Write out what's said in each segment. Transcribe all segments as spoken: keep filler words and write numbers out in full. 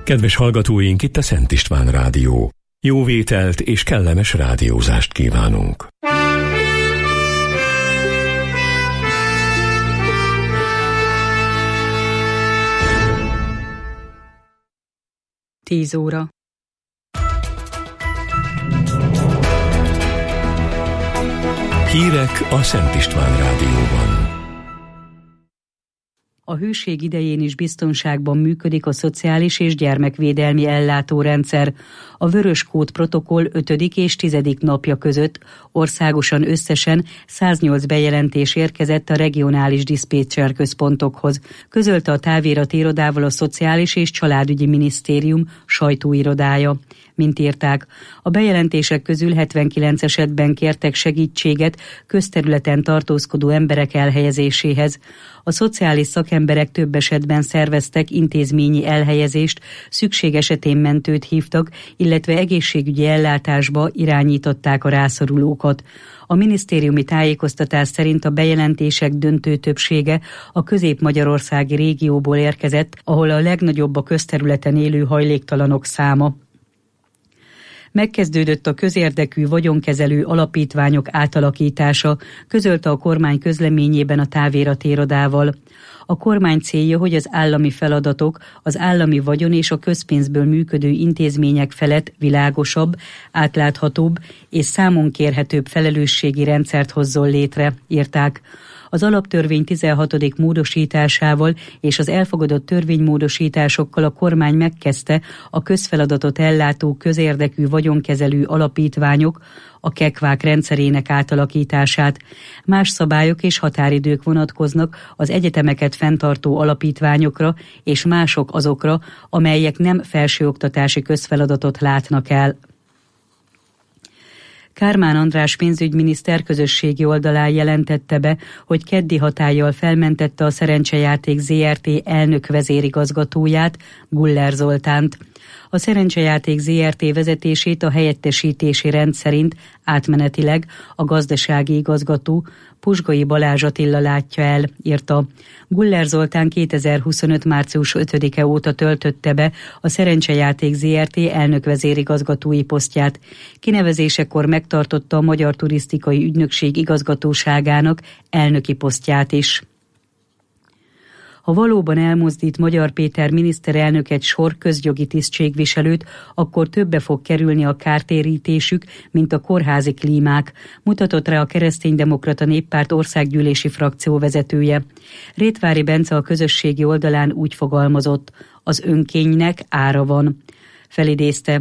Kedves hallgatóink, itt a Szent István Rádió. Jó vételt és kellemes rádiózást kívánunk. Tíz óra. Hírek a Szent István Rádióban. A hőség idején is biztonságban működik a szociális és gyermekvédelmi ellátórendszer. A Vöröskód protokoll ötödik és tizedik napja között országosan összesen száznyolc bejelentés érkezett a regionális diszpécser központokhoz, közölte a távirati irodával a Szociális és Családügyi Minisztérium sajtóirodája. Mint írták, a bejelentések közül hetvenkilenc esetben kértek segítséget közterületen tartózkodó emberek elhelyezéséhez. A szociális szakemberek több esetben szerveztek intézményi elhelyezést, szükség esetén mentőt hívtak, illetve egészségügyi ellátásba irányították a rászorulókat. A minisztériumi tájékoztatás szerint a bejelentések döntő többsége a közép-magyarországi régióból érkezett, ahol a legnagyobb a közterületen élő hajléktalanok száma. Megkezdődött a közérdekű vagyonkezelő alapítványok átalakítása, közölte a kormány közleményében a távirati irodával. A kormány célja, hogy az állami feladatok, az állami vagyon és a közpénzből működő intézmények felett világosabb, átláthatóbb és számon kérhetőbb felelősségi rendszert hozzon létre, írták. Az alaptörvény tizenhatodik módosításával és az elfogadott törvénymódosításokkal a kormány megkezdte a közfeladatot ellátó közérdekű vagyonkezelő alapítványok, a kekvák rendszerének átalakítását. Más szabályok és határidők vonatkoznak az egyetemeket fenntartó alapítványokra és mások azokra, amelyek nem felsőoktatási közfeladatot látnak el. Kármán András pénzügyminiszter közösségi oldalán jelentette be, hogy keddi hatállyal felmentette a Szerencsejáték zé er té elnök vezérigazgatóját, Guller Zoltánt. A Szerencsejáték zé er té vezetését a helyettesítési rend szerint átmenetileg a gazdasági igazgató Pusgai Balázs Attila látja el, írta. Guller Zoltán kétezer-huszonöt. március ötödike óta töltötte be a Szerencsejáték zé er té elnök vezérigazgatói posztját. Kinevezésekor megtartotta a Magyar Turisztikai Ügynökség igazgatóságának elnöki posztját is. Ha valóban elmozdít Magyar Péter miniszterelnök egy sor közjogi tisztségviselőt, akkor többe fog kerülni a kártérítésük, mint a kórházi klímák, mutatott rá a Kereszténydemokrata Néppárt országgyűlési frakció vezetője. Rétvári Bence a közösségi oldalán úgy fogalmazott, az önkénynek ára van. Felidézte.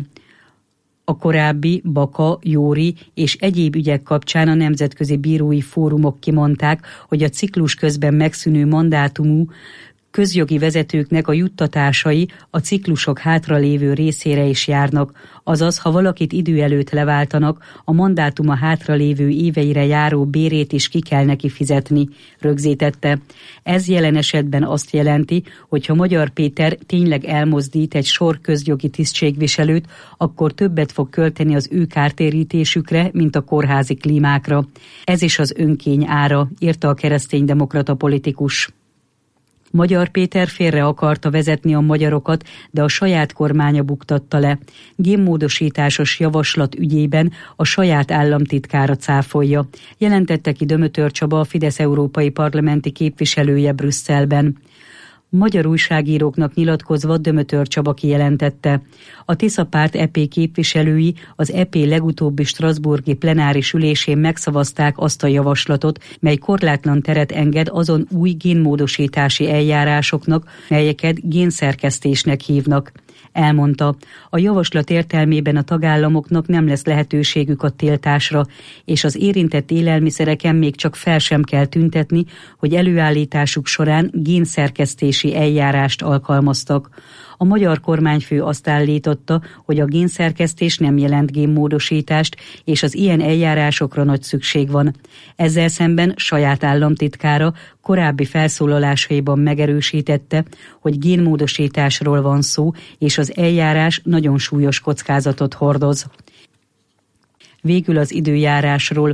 A korábbi Baka, Jóri és egyéb ügyek kapcsán a nemzetközi bírói fórumok kimondták, hogy a ciklus közben megszűnő mandátumú közjogi vezetőknek a juttatásai a ciklusok hátralévő részére is járnak, azaz ha valakit idő előtt leváltanak, a mandátuma hátralévő éveire járó bérét is ki kell neki fizetni, rögzítette. Ez jelen esetben azt jelenti, hogy ha Magyar Péter tényleg elmozdít egy sor közjogi tisztségviselőt, akkor többet fog költeni az ő kártérítésükre, mint a kórházi klímákra. Ez is az önkény ára, írta a kereszténydemokrata politikus. Magyar Péter félre akarta vezetni a magyarokat, de a saját kormánya buktatta le. Génmódosításos javaslat ügyében a saját államtitkára cáfolja, jelentette ki Dömötör Csaba, a Fidesz európai parlamenti képviselője Brüsszelben. Magyar újságíróknak nyilatkozva Dömötör Csaba kijelentette. A Tisza Párt é pé képviselői az é pé legutóbbi strasbourgi plenáris ülésén megszavazták azt a javaslatot, mely korlátlan teret enged azon új génmódosítási eljárásoknak, melyeket génszerkesztésnek hívnak. Elmondta, a javaslat értelmében a tagállamoknak nem lesz lehetőségük a tiltásra, és az érintett élelmiszereken még csak fel sem kell tüntetni, hogy előállításuk során génszerkesztési eljárást alkalmaztak. A magyar kormányfő azt állította, hogy a génszerkesztés nem jelent génmódosítást, és az ilyen eljárásokra nagy szükség van. Ezzel szemben saját államtitkára korábbi felszólalásaiban megerősítette, hogy génmódosításról van szó, és az eljárás nagyon súlyos kockázatot hordoz. Végül az időjárásról.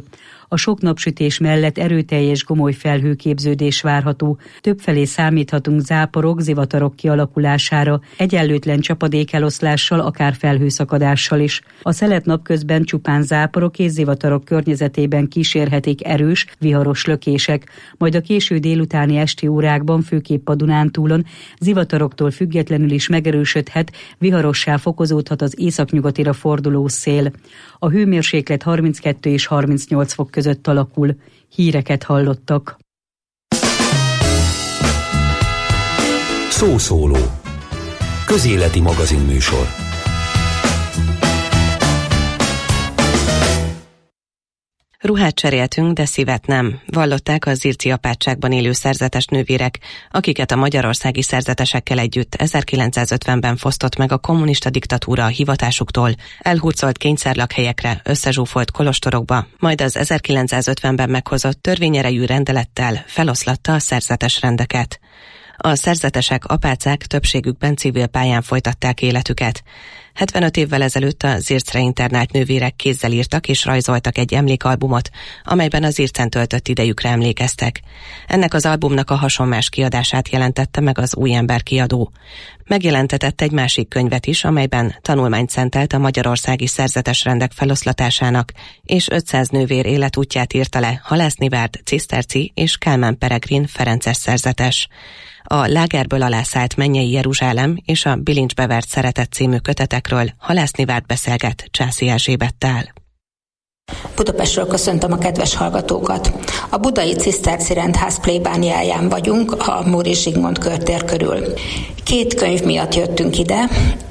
A sok napsütés mellett erőteljes gomoly felhőképződés várható. Többfelé számíthatunk záporok, zivatarok kialakulására, egyenlőtlen csapadékeloszlással, akár felhőszakadással is. A szelet napközben csupán záporok és zivatarok környezetében kísérhetik erős, viharos lökések, majd a késő délutáni esti órákban főképp a Dunántúlon zivataroktól függetlenül is megerősödhet, viharossá fokozódhat az északnyugatira forduló szél. A hőmérséklet harminckettő és harmincnyolc fok között alakul. Híreket hallottak. Szószóló. Közéleti magazinműsor. Ruhát cseréltünk, de szívet nem, vallották a zirci apátságban élő szerzetes nővérek, akiket a magyarországi szerzetesekkel együtt ezerkilencszázötvenben fosztott meg a kommunista diktatúra a hivatásuktól, elhurcolt kényszerlakhelyekre, összezsúfolt kolostorokba, majd az ezerkilencszázötvenben meghozott törvényerejű rendelettel feloszlatta a szerzetes rendeket. A szerzetesek, apácák többségükben civil pályán folytatták életüket. hetvenöt évvel ezelőtt a Zircre internált nővérek kézzel írtak és rajzoltak egy emlékalbumot, amelyben a Zircen töltött idejükre emlékeztek. Ennek az albumnak a hasonmás kiadását jelentette meg az Új Ember kiadó. Megjelentetett egy másik könyvet is, amelyben tanulmányt szentelt a magyarországi szerzetes rendek feloszlatásának, és ötszáz nővér életútját írta le Halász Nivárd, Ciszterci és Kálmán Peregrin ferences szerzetes. A Lágerből alászállt Mennyei Jeruzsálem és a Bilincsbe vert szeretet című kötetekről Halász Nivárd beszélget Császi Erzsébettel. Budapestről köszöntöm a kedves hallgatókat. A budai Ciszterci rendház plébániáján vagyunk, a Móri Zsigmond körtér körül. Két könyv miatt jöttünk ide,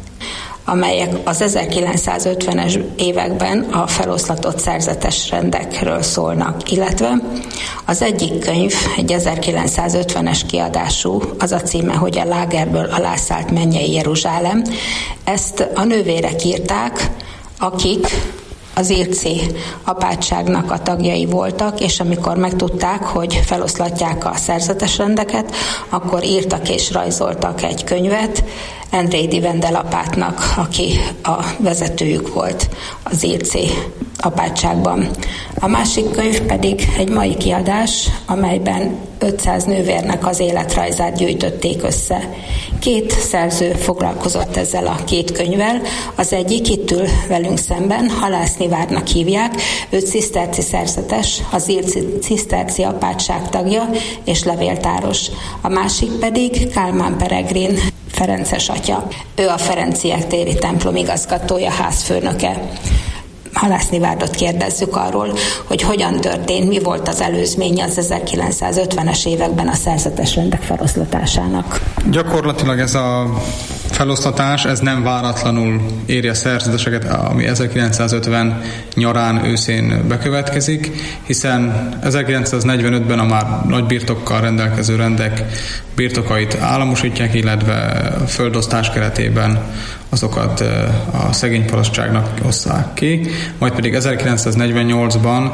amelyek az ezerkilencszázötvenes években a feloszlatott szerzetes rendekről szólnak, illetve az egyik könyv egy ezerkilencszázötvenes kiadású, az a címe, hogy a Lágerből alászállt Mennyei Jeruzsálem. Ezt a nővérek írták, akik az zirci apátságnak a tagjai voltak, és amikor megtudták, hogy feloszlatják a szerzetes rendeket, akkor írtak és rajzoltak egy könyvet Endrédi Vendel apátnak, aki a vezetőjük volt a zirci apátságban. A másik könyv pedig egy mai kiadás, amelyben ötszáz nővérnek az életrajzát gyűjtötték össze. Két szerző foglalkozott ezzel a két könyvvel. Az egyik itt ül velünk szemben, Halász Nivárdnak hívják, ő ciszterci szerzetes, a zirci ciszterci apátság tagja és levéltáros. A másik pedig Kálmán Peregrin, ferences atya. Ő a Ferenciek téri templom igazgatója, házfőnöke. Halász Nivárdot kérdezzük arról, hogy hogyan történt, mi volt az előzménye az ezerkilencszázötvenes években a szerzetes rendek feloszlatásának. Gyakorlatilag ez a feloszlatás, ez nem váratlanul éri a szerzeteseket, ami ezerkilencszázötven nyarán, őszén bekövetkezik, hiszen ezerkilencszáznegyvenötben a már nagy birtokkal rendelkező rendek birtokait államosítják, illetve a földosztás keretében azokat a szegény parasztságnak osszák ki, majd pedig ezerkilencszáznegyvennyolcban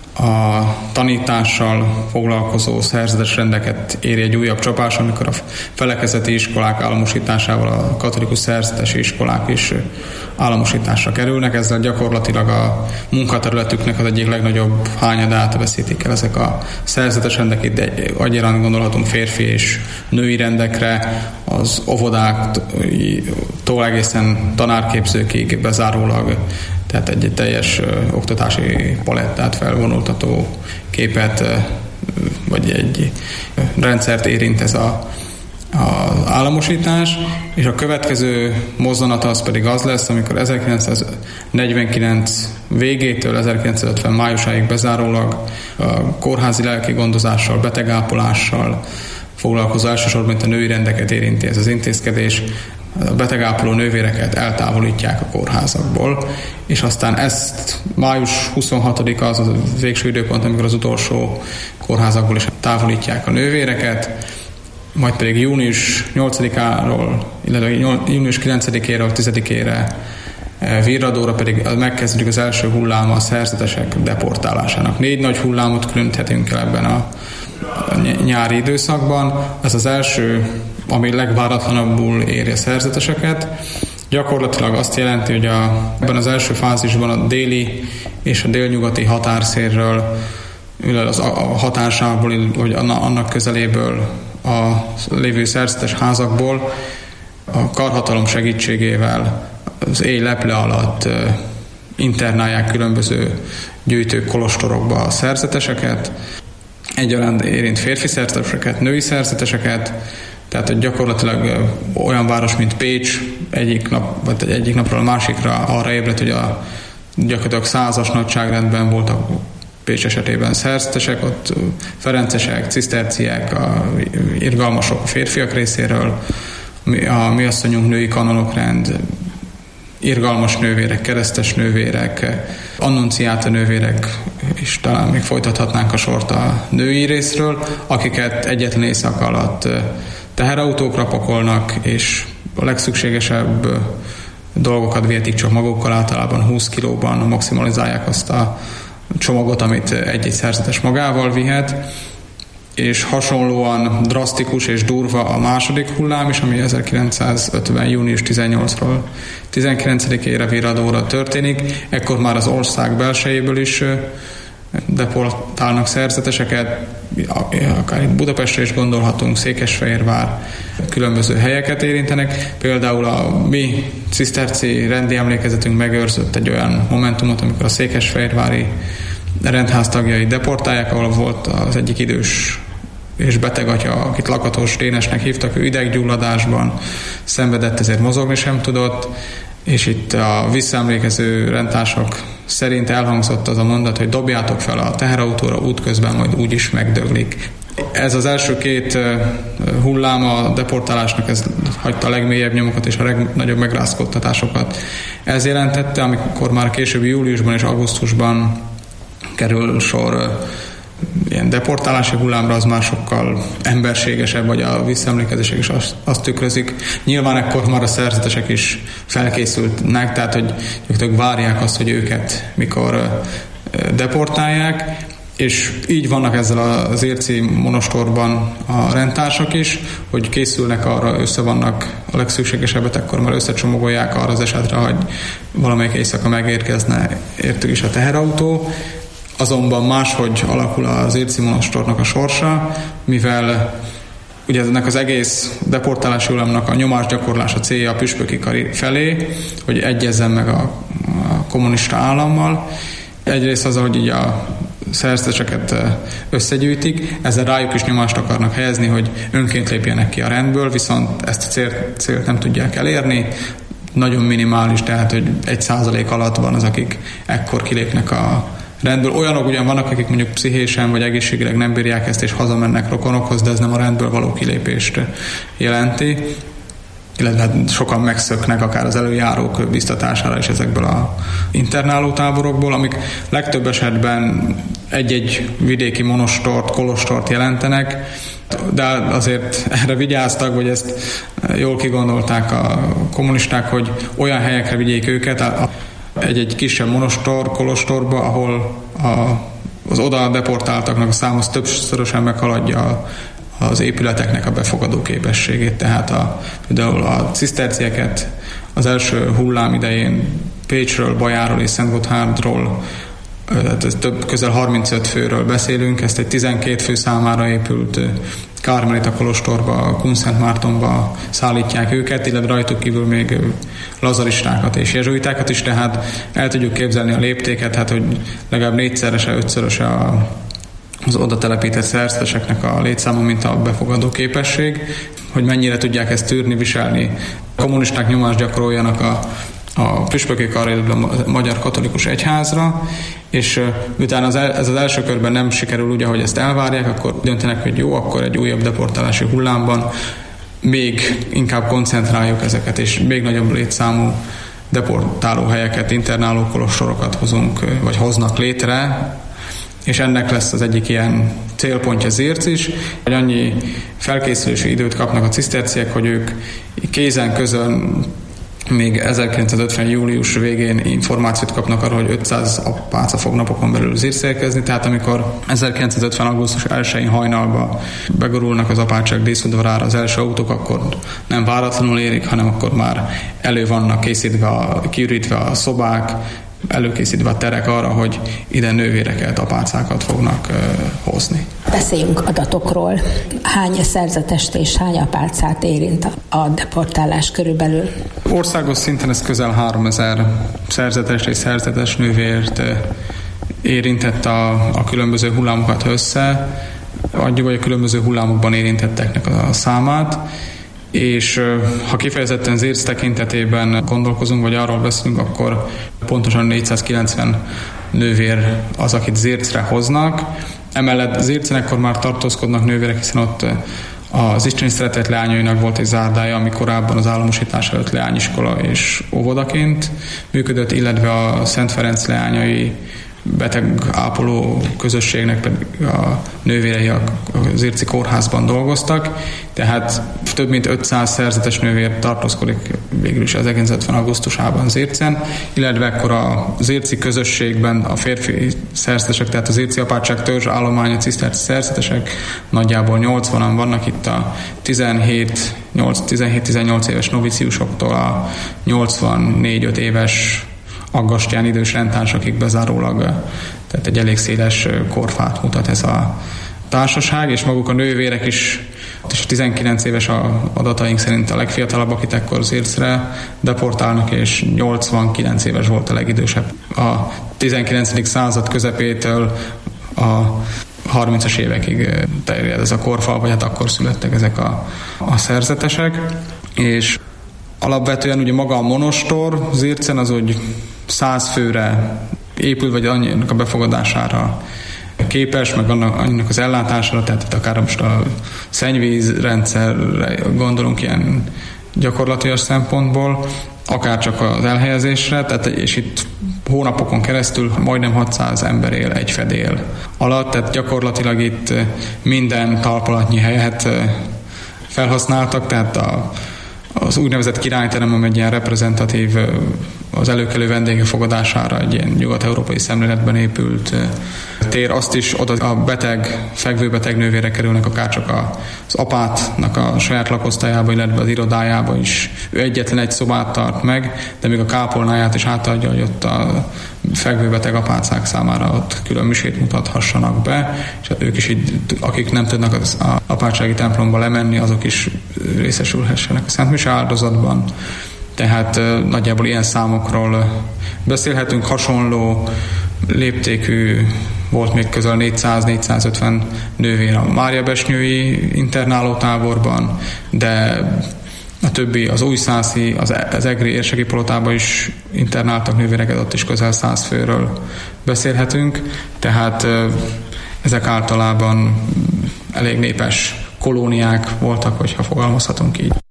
a tanítással foglalkozó szerzetes rendeket éri egy újabb csapás, amikor a felekezeti iskolák államosításával a katolikus szerzetesi iskolák is államosításra kerülnek. Ezzel gyakorlatilag a munkaterületüknek az egyik legnagyobb hányadát veszítik el ezek a szerzetes rendek. Itt egyaránt gondolhatunk férfi és női rendekre, az óvodáktól egészen tanárképzőkig bezárólag, tehát egy teljes ö, oktatási palettát felvonultató képet, ö, vagy egy ö, rendszert érint ez a, a államosítás, és a következő mozzanata az pedig az lesz, amikor ezerkilencszáznegyvenkilenc végétől ezerkilencszázötven májusáig bezárólag a kórházi lelki gondozással, betegápolással foglalkozó, elsősorban a női rendeket érinti ez az intézkedés. A betegápoló nővéreket eltávolítják a kórházakból, és aztán ezt május huszonhatodika az a végső időpont, amikor az utolsó kórházakból is távolítják a nővéreket, majd pedig június nyolcadikáról, illetve június kilencedikéről tizedikére Virradóra pedig megkezdődik az első hulláma a szerzetesek deportálásának. Négy nagy hullámot különíthetünk el ebben a nyári időszakban. Ez az első, ami legváratlanabbul éri a szerzeteseket. Gyakorlatilag azt jelenti, hogy a, ebben az első fázisban a déli és a délnyugati határszérről, az a hatásából, vagy annak közeléből a lévő szerzetes házakból a karhatalom segítségével az éj leple alatt internálják különböző gyűjtő kolostorokba a szerzeteseket, egyaránt érint férfi szerzeteseket, női szerzeteseket, tehát gyakorlatilag olyan város, mint Pécs egyik, nap, vagy egyik napról a másikra arra ébredt, hogy a gyakorlatilag százas nagyságrendben voltak Pécs esetében szerzetesek, ott ferencesek, ciszterciek, a irgalmasok a férfiak részéről, a mi asszonyunk női kanonokrand, irgalmas nővérek, keresztes nővérek, annunciáta nővérek, és talán még folytathatnánk a sort a női részről, akiket egyetlen éjszaka alatt teherautókra pakolnak, és a legszükségesebb dolgokat vihetik csak magukkal, általában húsz kilóban maximalizálják azt a csomagot, amit egy-egy szerzetes magával vihet, és hasonlóan drasztikus és durva a második hullám is, ami ezerkilencszázötven. június tizennyolcadikáról tizenkilencedikére virradóra történik. Ekkor már az ország belsejéből is deportálnak szerzeteseket, akár Budapestre is gondolhatunk, Székesfehérvár, különböző helyeket érintenek. Például a mi ciszterci rendi emlékezetünk megőrzött egy olyan momentumot, amikor a székesfehérvári rendház tagjai deportálják, ahol volt az egyik idős és beteg atya, akit Lakatos Dénesnek hívtak, ő ideggyulladásban szenvedett, ezért mozogni sem tudott, és itt a visszaemlékező rendtársak szerint elhangzott az a mondat, hogy dobjátok fel a teherautóra, útközben majd úgyis megdöglik. Ez az első két hullám a deportálásnak, ez hagyta a legmélyebb nyomokat és a legnagyobb megrázkódtatásokat. Ez jelentette, amikor már később júliusban és augusztusban kerül sor ilyen deportálási hullámra, az már sokkal emberségesebb, vagy a visszaemlékezések is azt, azt tükrözik. Nyilván ekkor már a szerzetesek is felkészültnek, tehát hogy ők várják azt, hogy őket mikor deportálják, és így vannak ezzel az érci monostorban a rendtársak is, hogy készülnek arra, összevannak a legszükségesebbet, akkor már összecsomagolják arra az esetre, hogy valamelyik éjszaka megérkezne értük is a teherautó. Azonban máshogy alakul az érci monostornak a sorsa, mivel ugye ennek az egész deportálási hullámnak a nyomásgyakorlása célja a püspöki kar felé, hogy egyezzen meg a, a kommunista állammal. Egyrészt az, hogy így a szerzeteseket összegyűjtik, ezzel rájuk is nyomást akarnak helyezni, hogy önként lépjenek ki a rendből, viszont ezt a célt, célt nem tudják elérni. Nagyon minimális, tehát hogy egy százalék alatt van az, akik ekkor kilépnek a rendből. Olyanok ugyan vannak, akik mondjuk pszichésen vagy egészségileg nem bírják ezt, és hazamennek rokonokhoz, de ez nem a rendből való kilépést jelenti. Illetve sokan megszöknek akár az előjárók biztatására is ezekből a internáló táborokból, amik legtöbb esetben egy-egy vidéki monostort, kolostort jelentenek, de azért erre vigyáztak, vagy ezt jól kigondolták a kommunisták, hogy olyan helyekre vigyék őket, egy-egy kisebb monostor, kolostorba, ahol a, az oda deportáltaknak a száma többszörösen meghaladja az épületeknek a befogadó képességét. Tehát a, például a cisztercieket az első hullám idején Pécsről, Bajáról és Szentgotthárdról, tehát ez több, közel harmincöt főről beszélünk, ezt egy tizenkét fő számára épült Kármelita kolostorba, Kunszentmártonba szállítják őket, illetve rajtuk kívül még lazaristákat és jezsuitákat is, tehát el tudjuk képzelni a léptéket, hát hogy legalább négyszerese, ötszöröse a az oda telepített szerzeteseknek a létszáma, mint a befogadó képesség, hogy mennyire tudják ezt tűrni, viselni. A kommunisták nyomást gyakoroljanak a, a püspöki karra, a Magyar Katolikus Egyházra, és utána az el, ez az első körben nem sikerül úgy, ahogy ezt elvárják, akkor döntenek, hogy jó, akkor egy újabb deportálási hullámban még inkább koncentráljuk ezeket, és még nagyobb létszámú deportáló helyeket, internáló kolostorokat hozunk, vagy hoznak létre, és ennek lesz az egyik ilyen célpontja Zirc is, hogy annyi felkészülési időt kapnak a ciszterciek, hogy ők kézen közön még ezerkilencszázötven. július végén információt kapnak arról, hogy ötszáz apáca fog napokon belül Zircre érkezni, tehát amikor ezerkilencszázötven. augusztus elsején hajnalba begurulnak az apácsák díszudvarára az első autók, akkor nem váratlanul érik, hanem akkor már elő vannak készítve, kiürítve a szobák, előkészítve a terek arra, hogy ide nővéreket, apácákat fognak uh, hozni. Beszéljünk adatokról. Hány szerzetest és hány apácát érint a deportálás körülbelül? Országos szinten ez közel háromezer szerzetest és szerzetes nővért érintett a, a különböző hullámokat össze, adjuk, vagy a különböző hullámokban érintetteknek a számát, és ha kifejezetten Zirc tekintetében gondolkozunk, vagy arról beszélünk, akkor pontosan négyszázkilencven nővér az, akit Zircre hoznak. Emellett Zircen ekkor már tartózkodnak nővérek, hiszen ott az Isteni Szeretet leányainak volt egy zárdája, ami korábban az államosítás előtt leányiskola és óvodaként működött, illetve a Szent Ferenc leányai beteg ápoló közösségnek pedig a nővérei a Zirci kórházban dolgoztak, tehát több mint ötszáz szerzetes nővér tartózkodik végül is ezerkilencszázötven. augusztusában Zircen, illetve akkor a zirci közösségben a férfi szerzetesek, tehát a zirci apátság törzs állománya ciszterci szerzetesek nagyjából nyolcvanan vannak, itt a tizenhét-tizennyolc éves noviciusoktól a nyolcvannégy-öt éves aggastyán idős rendtárs, akik bezárólag, tehát egy elég széles korfát mutat ez a társaság, és maguk a nővérek is, és a tizenkilenc éves adataink szerint a legfiatalabb, akit ekkor Zircre deportálnak, és nyolcvankilenc éves volt a legidősebb. A tizenkilencedik század közepétől a harmincas évekig terjed ez a korfal, vagy hát akkor születtek ezek a, a szerzetesek, és alapvetően ugye maga a monostor Zircen az úgy száz főre épül, vagy annyinak a befogadására képes, meg annak, annak az ellátására, tehát akár most a szennyvízrendszerre gondolunk ilyen gyakorlatilag szempontból, akár csak az elhelyezésre, tehát, és itt hónapokon keresztül majdnem hatszáz ember él egy fedél alatt, tehát gyakorlatilag itt minden talpalatnyi helyet felhasználtak, tehát a az úgynevezett királyterem, amely egy ilyen reprezentatív, az előkelő vendégek fogadására egy ilyen nyugat-európai szemléletben épült tér, azt is oda a beteg, fekvőbeteg nővére kerülnek, akár csak az apátnak a saját lakosztályába, illetve az irodájába is. Ő egyetlen egy szobát tart meg, de még a kápolnáját is átadja, hogy ott a fekvőbeteg apácák számára ott külön misét mutathassanak be, és ők is így, akik nem tudnak az apátsági templomba lemenni, azok is részesülhessenek a Szent Mise áldozatban. Tehát nagyjából ilyen számokról beszélhetünk. Hasonló léptékű volt még közel négyszáz-négyszázötven nővér a Máriabesnyői internálótáborban, de a többi, az újszászi, az, az egri érseki palotában is internáltak nővéreket, ott is közel száz főről beszélhetünk, tehát ezek általában elég népes kolóniák voltak, hogyha fogalmazhatunk így.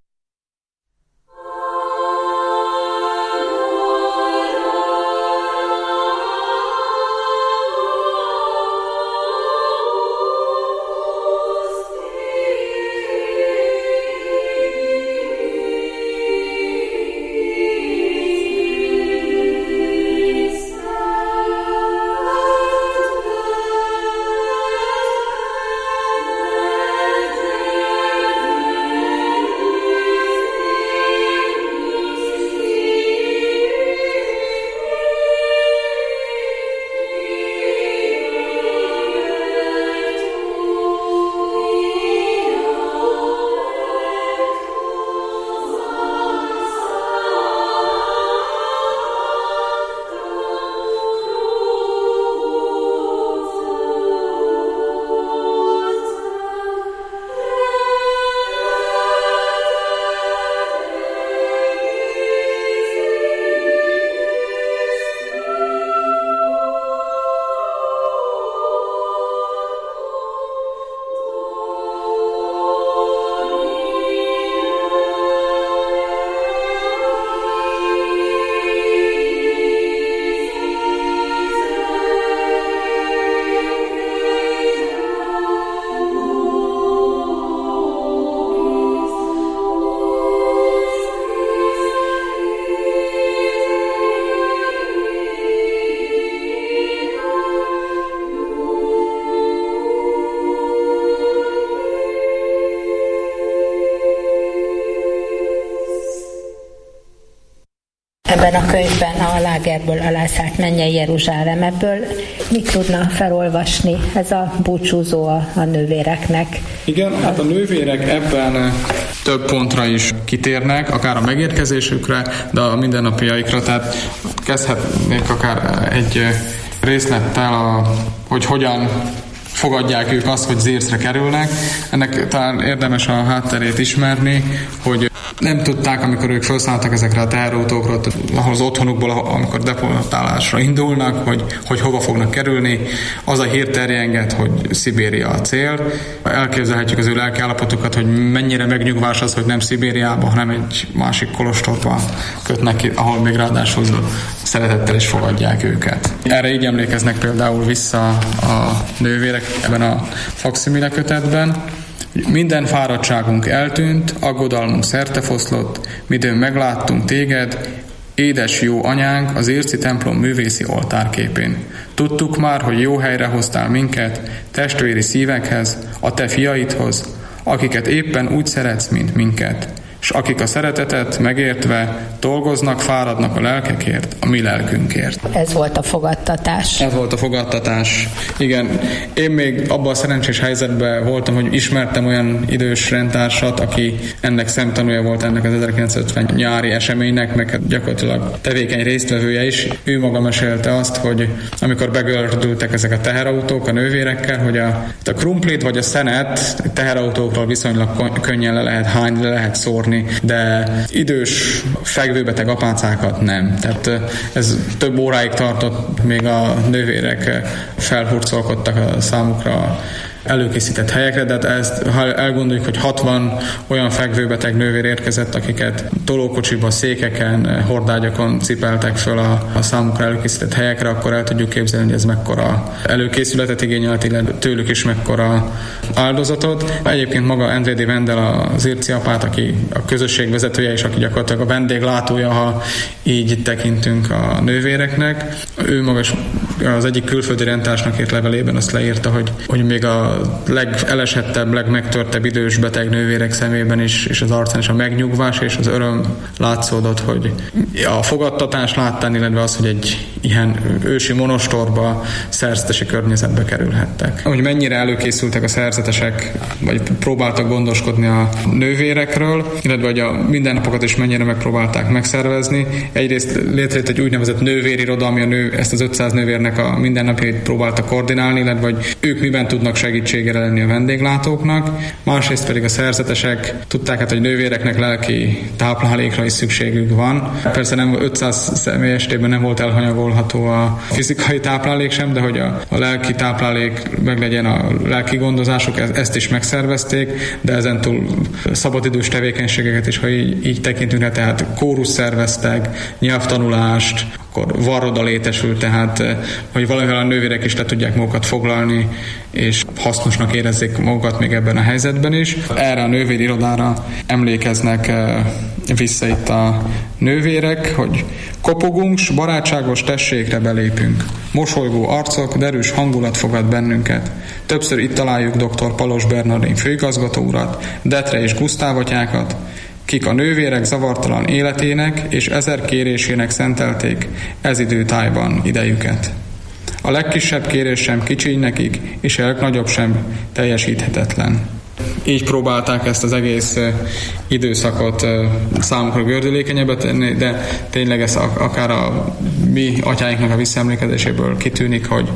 Ebben a könyvben a lágerből alászállt Mennyei Jeruzsálem, ebből mit tudna felolvasni ez a búcsúzó a, a nővéreknek? Igen, hát a nővérek ebben több pontra is kitérnek, akár a megérkezésükre, de a mindennapjaikra, tehát kezdhetnék akár egy részlettel, a, hogy hogyan fogadják ők azt, hogy Zircre kerülnek. Ennek talán érdemes a hátterét ismerni, hogy nem tudták, amikor ők felszálltak ezekre a teherautókra, ahol az otthonukból, amikor deportálásra indulnak, hogy, hogy hova fognak kerülni. Az a hír terjengett, hogy Szibéria a cél. Elképzelhetjük az ő lelki állapotokat, hogy mennyire megnyugvás az, hogy nem Szibériába, hanem egy másik kolostorba kötnek ki, ahol még ráadásul szeretettel is fogadják őket. Erre így emlékeznek például vissza a nővérek ebben a fakszimile kötetben. Minden fáradtságunk eltűnt, aggodalmunk szertefoszlott, midőn megláttunk téged, édes jó anyánk az Irci templom művészi oltárképén. Tudtuk már, hogy jó helyre hoztál minket, testvéri szívekhez, a te fiaidhoz, akiket éppen úgy szeretsz, mint minket, s akik a szeretetet megértve dolgoznak, fáradnak a lelkekért, a mi lelkünkért. Ez volt a fogadtatás. Ez volt a fogadtatás. Igen, én még abban a szerencsés helyzetben voltam, hogy ismertem olyan idős rendtársat, aki ennek szemtanúja volt ennek az ezerkilencszázötven nyári eseménynek, meg gyakorlatilag tevékeny résztvevője is. Ő maga mesélte azt, hogy amikor begördültek ezek a teherautók a nővérekkel, hogy a, a krumplit vagy a szenet teherautókról viszonylag könnyen le lehet hányni, le lehet szórni, de idős, fekvőbeteg apácákat nem. Tehát ez több óráig tartott, még a nővérek felhurcolkodtak a számukra előkészített helyekre, de hát ezt, ha elgondoljuk, hogy hatvan olyan fekvőbeteg nővér érkezett, akiket tolókocsiba, székeken, hordágyakon cipeltek föl a, a számukra előkészített helyekre, akkor el tudjuk képzelni, hogy ez mekkora előkészületet igényelt, illetve tőlük is mekkora áldozatot. Egyébként maga André Vendel, az irci apát, aki a közösség vezetője és aki gyakorlatilag a vendéglátója, ha így tekintünk a nővéreknek. Ő maga az egyik külföldi rendtársnak írt levelében azt leírta, hogy, hogy még a legelesettebb, legmegtörtebb idős beteg nővérek szemében is, és az arcán is a megnyugvás és az öröm látszódott, hogy a fogadtatás láttán, illetve az, hogy egy ilyen ősi monostorba, szerzetesi környezetbe kerülhettek. Hogy mennyire előkészültek a szerzetesek, vagy próbáltak gondoskodni a nővérekről, illetve hogy a mindennapokat is mennyire megpróbálták megszervezni. Egyrészt létrejött egy úgynevezett nővériroda, ami a nő, ezt az ötszáz nővérnek a mindennapjait próbálta koordinálni, illetve hogy ők miben tudnak segítségére lenni a vendéglátóknak. Másrészt pedig a szerzetesek tudták, hát, hogy nővéreknek lelki táplálékra is szükségük van. Persze nem ötszáz személy estében nem volt elhanyagolható a fizikai táplálék sem, de hogy a, a lelki táplálék meglegyen, a lelki gondozások, ezt is megszervezték, de ezentúl szabadidős tevékenységeket is, ha így, így tekintünk, tehát kórus szerveztek, nyelvtanulást, akkor varroda létesült, tehát hogy valamivel a nővérek is le tudják magukat foglalni, és hasznosnak érezzék magukat még ebben a helyzetben is. Erre a nővérirodára emlékeznek vissza itt a nővérek, hogy kopogunk, s barátságos tességre belépünk. Mosolygó arcok, derűs hangulat fogad bennünket. Többször itt találjuk dr. Palos Bernardin főigazgató urat, Detre és Gusztáv atyákat, kik a nővérek zavartalan életének és ezer kérésének szentelték ez időtájban idejüket. A legkisebb kérés sem kicsiny nekik, és a legnagyobb sem teljesíthetetlen. Így próbálták ezt az egész időszakot számukra gördülékenyebbé tenni, de tényleg ez akár a mi atyáinknak a visszaemlékezéséből kitűnik, hogy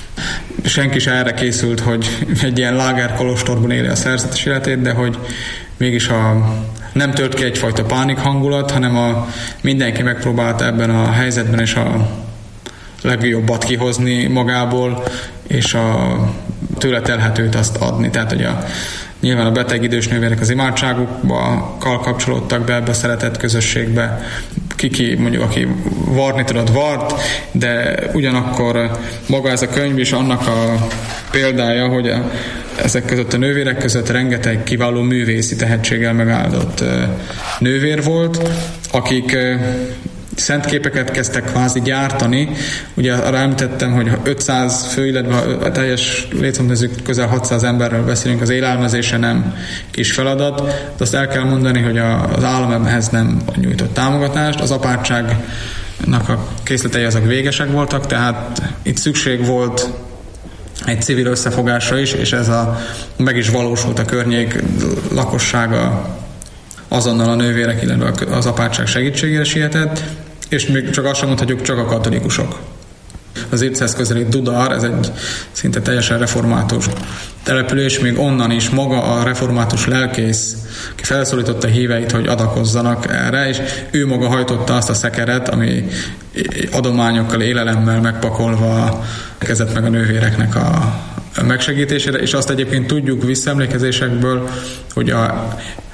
senki sem erre készült, hogy egy ilyen lágerkolostorban éli a szerzetes életét, de hogy mégis a, nem tört ki egyfajta pánik hangulat, hanem a, mindenki megpróbált ebben a helyzetben is a legjobbat kihozni magából, és a tőle telhetőt azt adni. Tehát, hogy a, nyilván a beteg idős nővérek az imádságukkal kapcsolódtak be ebbe a szeretett közösségbe, kiki mondjuk, aki varni tudod, vart, de ugyanakkor maga ez a könyv is annak a példája, hogy a, ezek között a nővérek között rengeteg kiváló művészi tehetséggel megáldott nővér volt, akik szentképeket kezdtek kvázi gyártani. Ugye arra említettem, hogy ötszáz fő, illetve a teljes létszámot közel hatszáz emberről beszélünk, az élelmezése nem kis feladat. De azt el kell mondani, hogy az állam ehhez nem nyújtott támogatást. Az apátságnak a készletei azok végesek voltak, tehát itt szükség volt egy civil összefogásra is, és ez a, meg is valósult, a környék lakossága azonnal a nővérek, illetve az apátság segítségére sietett, és még csak azt sem mondhatjuk, csak a katolikusok. Az Ircesz közeli Dudar, ez egy szinte teljesen református település, még onnan is maga a református lelkész, aki felszólította híveit, hogy adakozzanak erre, és ő maga hajtotta azt a szekeret, ami adományokkal, élelemmel megpakolva kezdett meg a nővéreknek a megsegítésére, és azt egyébként tudjuk visszaemlékezésekből, hogy a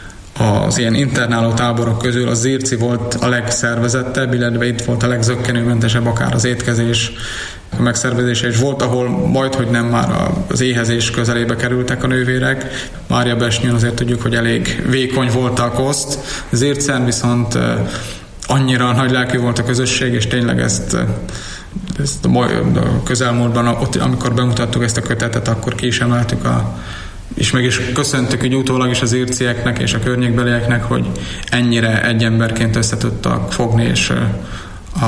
az ilyen internáló táborok közül az Zirci volt a legszervezettebb, illetve itt volt a legzökkenőmentesebb, akár az étkezés a megszervezése is volt, ahol majdhogy nem már az éhezés közelébe kerültek a nővérek. Mária Besnyőn azért tudjuk, hogy elég vékony volt a koszt. Zircen viszont annyira nagy lelkű volt a közösség, és tényleg ezt, ezt a közelmúltban, ott, amikor bemutattuk ezt a kötetet, akkor ki is emeltük a és meg is köszöntük így utólag is az ircieknek és a környékbelieknek, hogy ennyire egy emberként össze tudtak fogni, és a,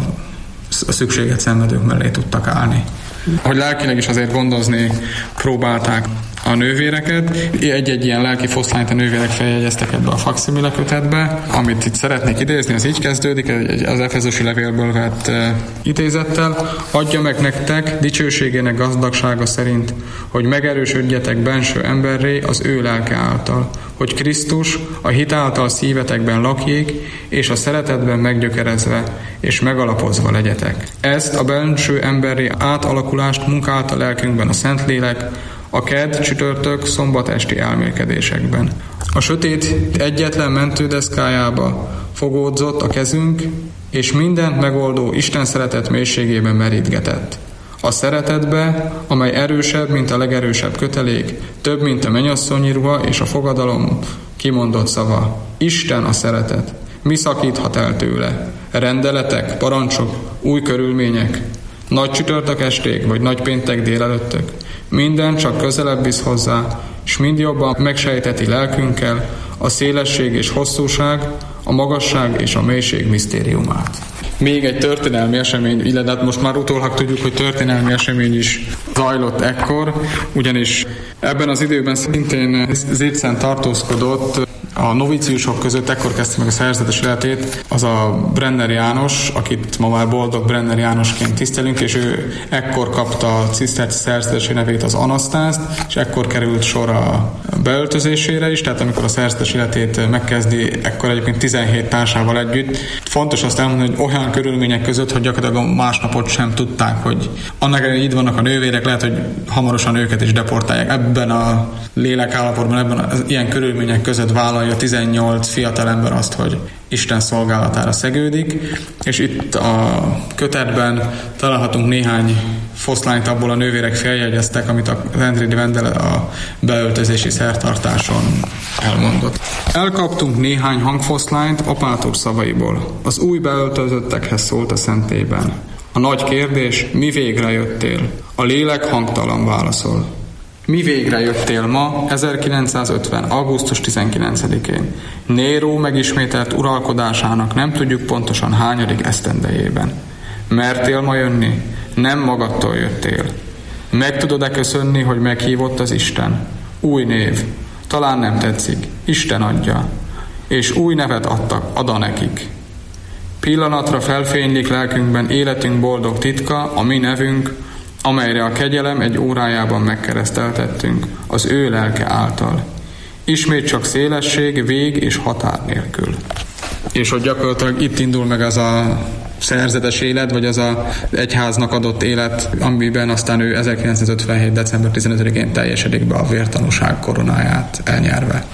a szükséget szenvedők mellé tudtak állni. Hogy lelkileg is azért gondozni próbálták a nővéreket. Egy-egy ilyen lelki foszlányt a nővérek feljegyeztek ebbe a fakszimile kötetbe. Amit itt szeretnék idézni, az így kezdődik, az Efezusi levélből vett idézettel. Adja meg nektek dicsőségének gazdagsága szerint, hogy megerősödjetek benső emberré az ő lelke által, hogy Krisztus a hit által szívetekben lakjék, és a szeretetben meggyökerezve és megalapozva legyetek. Ezt a benső emberré átalakulást munkálta lelkünkben a Szentlélek, a kedd, csütörtök, szombat esti elmélkedésekben. A sötét egyetlen mentődeszkájába fogódzott a kezünk, és mindent megoldó Isten szeretet mélységében merítgetett. A szeretetbe, amely erősebb, mint a legerősebb kötelék, több, mint a mennyasszonyi ruha és a fogadalom kimondott szava. Isten a szeretet. Mi szakíthat el tőle? Rendeletek, parancsok, új körülmények, nagy csütörtök esték vagy nagy péntek délelőttök. Minden csak közelebb visz hozzá, és mind jobban megsejteti lelkünkkel a szélesség és hosszúság, a magasság és a mélység misztériumát. Még egy történelmi esemény, illetve most már utólag tudjuk, hogy történelmi esemény is zajlott ekkor, ugyanis ebben az időben szintén Zircen tartózkodott a noviciusok között, ekkor kezdte meg a szerzetes életét, az a Brenner János, akit ma már boldog Brenner Jánosként tisztelünk, és ő ekkor kapta a ciszterci szerzetesi nevét, az Anasztászt, és ekkor került sor a beöltözésére is, tehát amikor a szerzetes életét megkezdi, ekkor egyébként tizenhét társával együtt. Fontos azt elmondani, hogy olyan körülmények között, hogy gyakorlatilag másnapot sem tudták, hogy annak ellenére, hogy itt vannak a nővérek, lehet, hogy hamarosan őket is deportálják. Ebben a lélekállapotban, ebben az ilyen körülmények között vállalja tizennyolc fiatal ember azt, hogy Isten szolgálatára szegődik, és itt a kötetben találhatunk néhány foszlányt, abból a nővérek feljegyeztek, amit a Endridi Vendel a beöltözési szertartáson elmondott. Elkaptunk néhány hangfoszlányt apátok szavaiból. Az új beöltözöttekhez szólt a szentében. A nagy kérdés, mi végre jöttél? A lélek hangtalan válaszol. Mi végre jöttél ma, ezerkilencszázötven. augusztus tizenkilencedikén. Néró megismételt uralkodásának nem tudjuk pontosan hányadik esztendejében. Mertél ma jönni? Nem magadtól jöttél. Meg tudod-e köszönni, hogy meghívott az Isten? Új név. Talán nem tetszik. Isten adja. És új nevet adtak, ad nekik. Pillanatra felfénylik lelkünkben életünk boldog titka, a mi nevünk, amelyre a kegyelem egy órájában megkereszteltettünk, az ő lelke által. Ismét csak szélesség, vég és határ nélkül. És hogy gyakorlatilag itt indul meg az a szerzetes élet, vagy az a egyháznak adott élet, amiben aztán ő ezerkilencszázötvenhét. december tizenötödikén teljesedik be a vértanúság koronáját elnyerve.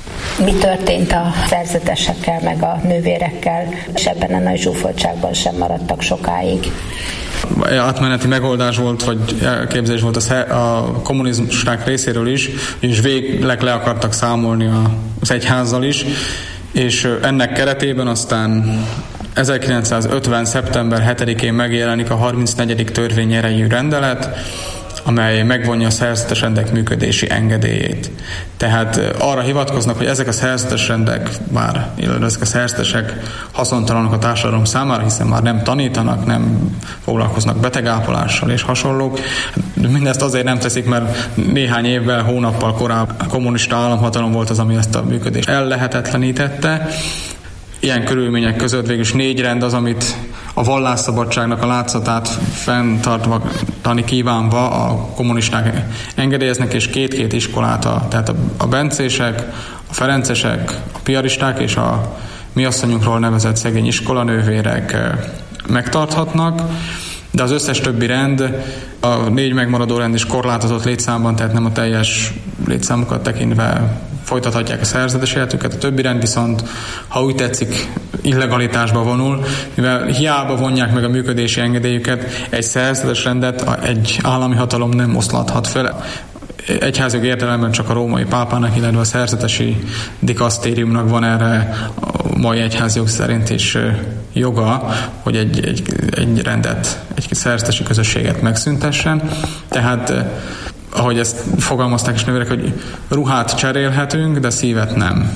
Mi történt a szerzetesekkel, meg a nővérekkel, és ebben a nagy zsúfoltságban sem maradtak sokáig? Átmeneti megoldás volt, vagy elképzelés volt a kommunizmusták részéről is, és végleg le akartak számolni az egyházzal is, és ennek keretében aztán ezerkilencszázötven. szeptember hetedikén megjelenik a harmincnegyedik törvény erejű rendelet, amely megvonja a szerzetes rendek működési engedélyét. Tehát arra hivatkoznak, hogy ezek a szerzetes rendek, bár ezek a szerzetesek haszontalanok a társadalom számára, hiszen már nem tanítanak, nem foglalkoznak betegápolással és hasonlók. Mindezt azért nem teszik, mert néhány évvel, hónappal korábban a kommunista államhatalom volt az, ami ezt a működést ellehetetlenítette. Ilyen körülmények között végülis négy rend az, amit a vallásszabadságnak a látszatát fenntartva tani kívánva a kommunisták engedélyeznek, és két-két iskolát, a, tehát a, a bencések, a ferencesek, a piaristák és a mi asszonyunkról nevezett szegény iskolanővérek megtarthatnak, de az összes többi rend, a négy megmaradó rend is korlátozott létszámban, tehát nem a teljes létszámukat tekintve folytathatják a szerzetes életüket, a többi rend viszont, ha úgy tetszik, illegalitásba vonul, mivel hiába vonják meg a működési engedélyüket, egy szerzetes rendet egy állami hatalom nem oszlathat fel. Egyházjog értelemben csak a római pápának, illetve a szerzetesi dikasztériumnak van erre a mai egyházjog szerint is joga, hogy egy, egy, egy rendet, egy szerzetesi közösséget megszüntessen. Tehát ahogy ezt fogalmazták is nővérek, hogy ruhát cserélhetünk, de szívet nem.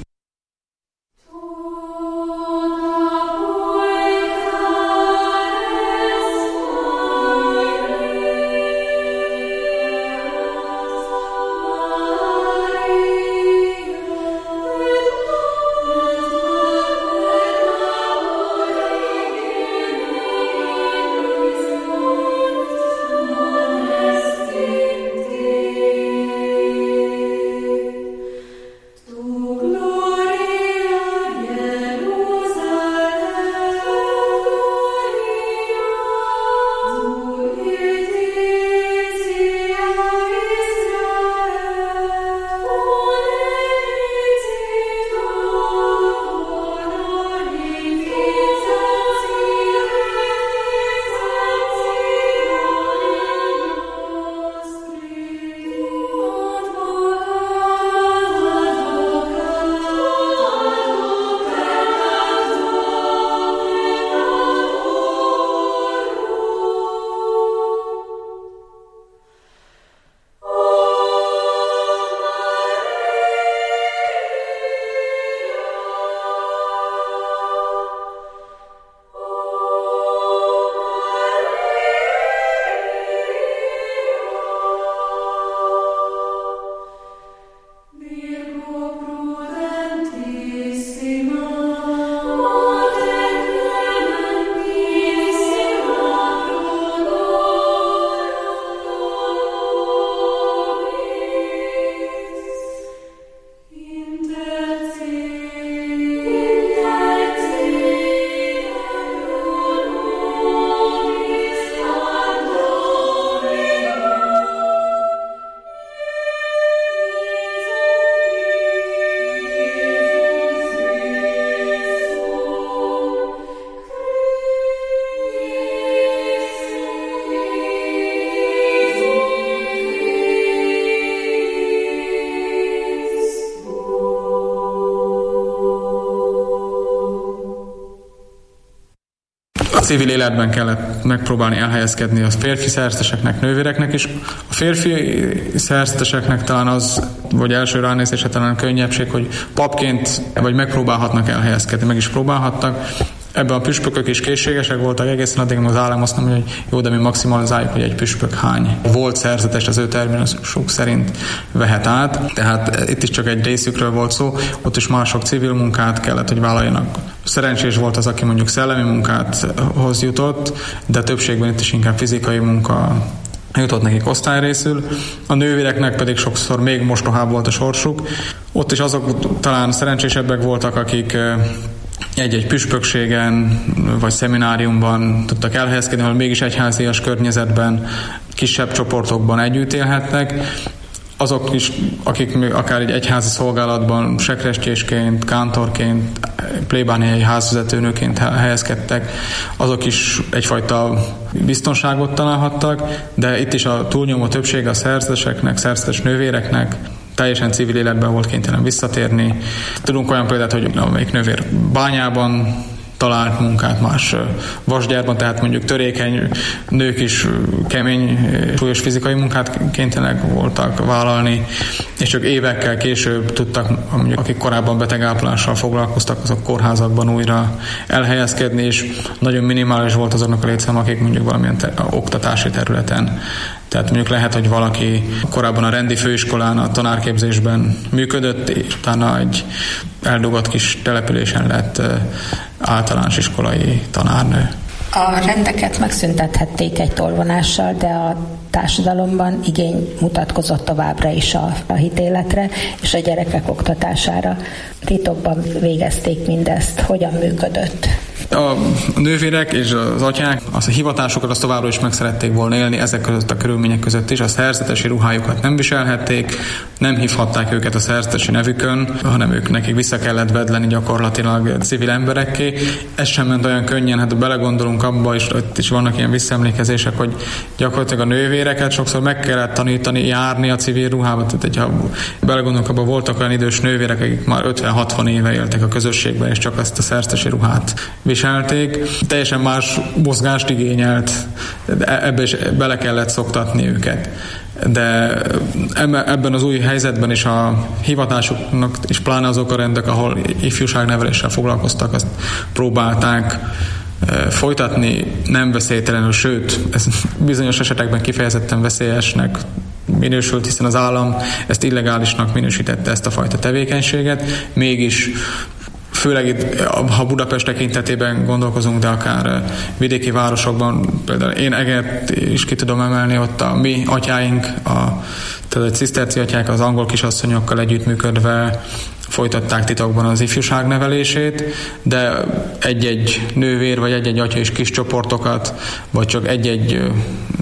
Civil életben kellett megpróbálni elhelyezkedni a férfi szerzeteseknek, nővéreknek is. A férfi szerzeteseknek talán az, vagy első ránézésre talán könnyebbség, hogy papként vagy megpróbálhatnak elhelyezkedni, meg is próbálhattak. Ebben a püspökök is készségesek voltak, egészen addig az állam azt mondja, hogy jó, de mi maximalizáljuk, hogy egy püspök hány volt szerzetes az ő terminusuk szerint vehet át. Tehát itt is csak egy részükről volt szó, ott is mások civil munkát kellett, hogy vállaljanak. Szerencsés volt az, aki mondjuk szellemi munkáthoz jutott, de többségben itt is inkább fizikai munka jutott nekik osztályrészül. A nővéreknek pedig sokszor még mostohább volt a sorsuk. Ott is azok talán szerencsésebbek voltak, akik egy-egy püspökségen vagy szemináriumban tudtak elhelyezkedni, ahol mégis egyházias környezetben, kisebb csoportokban együtt élhetnek. Azok is, akik akár egy egyházi szolgálatban sekrestjésként, kántorként, plébániai házvezetőnőként helyezkedtek, azok is egyfajta biztonságot találhattak, de itt is a túlnyomó többsége a szerzeteseknek, szerzetes nővéreknek teljesen civil életben volt kénytelen visszatérni. Tudunk olyan példát, hogy amelyik nővér bányában talált munkát más vasgyárban, tehát mondjuk törékeny nők is kemény, súlyos fizikai munkát kénytelenek voltak vállalni, és csak évekkel később tudtak, mondjuk, akik korábban betegápolással foglalkoztak, azok kórházakban újra elhelyezkedni, és nagyon minimális volt azoknak a létszám, akik mondjuk valamilyen te- oktatási területen. Tehát mondjuk lehet, hogy valaki korábban a rendi főiskolán, a tanárképzésben működött, és utána egy eldugott kis településen lett általános iskolai tanárnő. A rendeket megszüntethették egy tolvonással, de a társadalomban igény mutatkozott továbbra is a, a hitéletre és a gyerekek oktatására. Titokban végezték mindezt. Hogyan működött? A nővérek és az atyák az a hivatásukat azt továbbra is meg szerették volna élni ezek között a körülmények között is. A szerzetesi ruhájukat nem viselhették, nem hívhatták őket a szerzetesi nevükön, hanem ők nekik vissza kellett vedleni gyakorlatilag civil emberekké. Ez sem ment olyan könnyen, hát belegondolunk abba, és ott is vannak ilyen visszaemlékezések, hogy gyakorlatilag a nővéreket sokszor meg kellett tanítani, járni a civil ruhába. Tehát, ha belegondolunk abba, voltak olyan idős nővérek, akik már ötven-hatvan éve éltek a közösségben, és csak ezt a szerzetesi ruhát viselték. Teljesen más mozgást igényelt, ebbe is bele kellett szoktatni őket. De ebben az új helyzetben is a hivatásoknak, és pláne azok a rendek, ahol ifjúságneveléssel foglalkoztak, azt próbálták folytatni nem veszélytelenül, sőt, ez bizonyos esetekben kifejezetten veszélyesnek minősült, hiszen az állam ezt illegálisnak minősítette, ezt a fajta tevékenységet, mégis főleg itt, ha Budapest tekintetében gondolkozunk, de akár vidéki városokban, például én Egert is ki tudom emelni, ott a mi atyáink, a, tehát a ciszterci atyák az angol kisasszonyokkal együttműködve folytatták titokban az ifjúság nevelését, de egy-egy nővér, vagy egy-egy atya is kis csoportokat, vagy csak egy-egy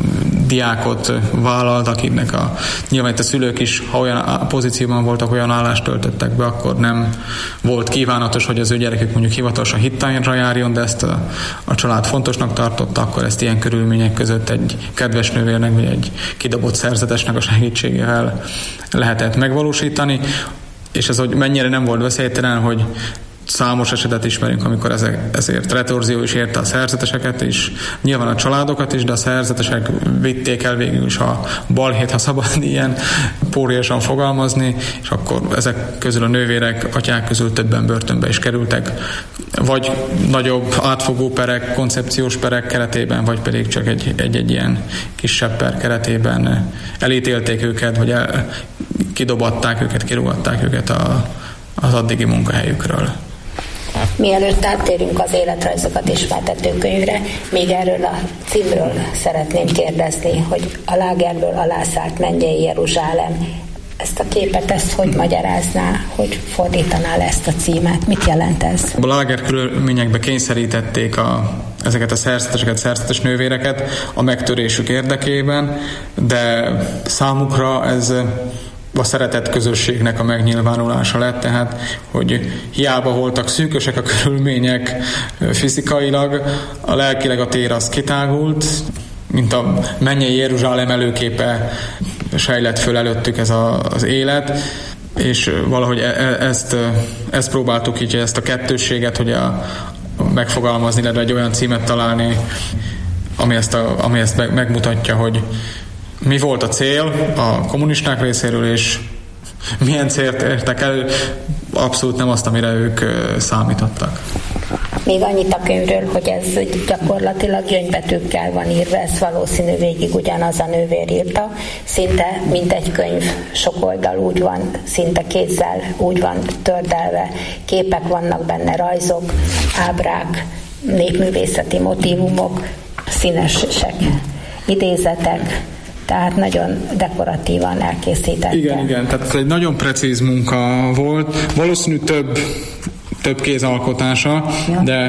diákot vállalt, akiknek a, nyilván itt a szülők is, ha olyan pozícióban voltak, olyan állást töltöttek be, akkor nem volt kívánatos, hogy az ő gyerekük mondjuk hivatalosan hittányra járjon, de ezt a, a család fontosnak tartotta, akkor ezt ilyen körülmények között egy kedves nővérnek, vagy egy kidobott szerzetesnek a segítségével lehetett megvalósítani. És ez, hogy mennyire nem volt veszélytelen, hogy számos esetet ismerünk, amikor ezek, ezért retorzió is érte a szerzeteseket is, nyilván a családokat is, de a szerzetesek vitték el végül is a balhét, ha szabad ilyen póriasan fogalmazni, és akkor ezek közül a nővérek, atyák közül többen börtönbe is kerültek, vagy nagyobb átfogó perek, koncepciós perek keretében, vagy pedig csak egy, egy-egy ilyen kisebb per keretében elítélték őket, vagy el, kidobatták őket, kirúgatták őket a, az addigi munkahelyükről. Mielőtt áttérünk az életrajzokat ismertető könyvre, még erről a címről szeretném kérdezni, hogy a lágerből alászállt Mennyei Jeruzsálem. Ezt a képet, ezt hogy magyarázná, hogy fordítaná le ezt a címet? Mit jelent ez? A láger körülményekbe kényszerítették a, ezeket a szerzeteseket, szerzetes nővéreket a megtörésük érdekében, de számukra ez a szeretett közösségnek a megnyilvánulása lett, tehát, hogy hiába voltak szűkösek a körülmények fizikailag, a lelkileg a tér az kitágult, mint a Mennyei Jeruzsálem előképe sejlett föl előttük ez a, az élet, és valahogy e, ezt, ezt próbáltuk így, ezt a kettősséget, hogy a, megfogalmazni, illetve egy olyan címet találni, ami ezt, a, ami ezt megmutatja, hogy mi volt a cél a kommunisták részéről, és milyen célt értek el, abszolút nem azt, amire ők számítottak. Még annyit a könyvről, hogy ez gyakorlatilag gyöngybetűkkel van írva, ez valószínű végig ugyanaz a nővér írta, szinte mint egy könyv, sok oldal úgy van, szinte kézzel úgy van tördelve, képek vannak benne, rajzok, ábrák, népművészeti motívumok, színesek, idézetek, tehát nagyon dekoratívan elkészítette. Igen, igen, tehát ez egy nagyon precíz munka volt, valószínű több több kézalkotása, ja. De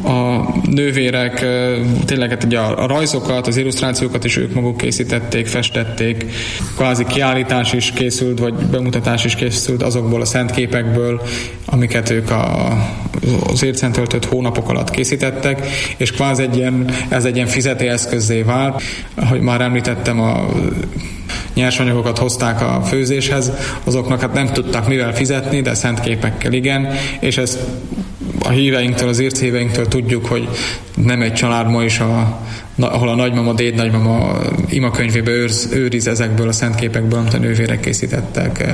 a nővérek tényleg ugye a rajzokat, az illusztrációkat is ők maguk készítették, festették, kvázi kiállítás is készült, vagy bemutatás is készült azokból a szent képekből, amiket ők a, az ércen töltött hónapok alatt készítettek, és kvázi egy ilyen, ez egy ilyen fizetőeszközzé vált. Ahogy már említettem, a nyersanyagokat hozták a főzéshez, azoknak hát nem tudtak mivel fizetni, de szent képekkel igen, és ez a híveinktől, az írt híveinktől tudjuk, hogy nem egy család ma is, a, ahol a nagymama, dédnagymama imakönyvébe őrz, őriz ezekből a szentképekből, amit a nővérek készítettek.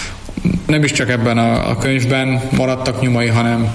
Nem is csak ebben a, a könyvben maradtak nyomai, hanem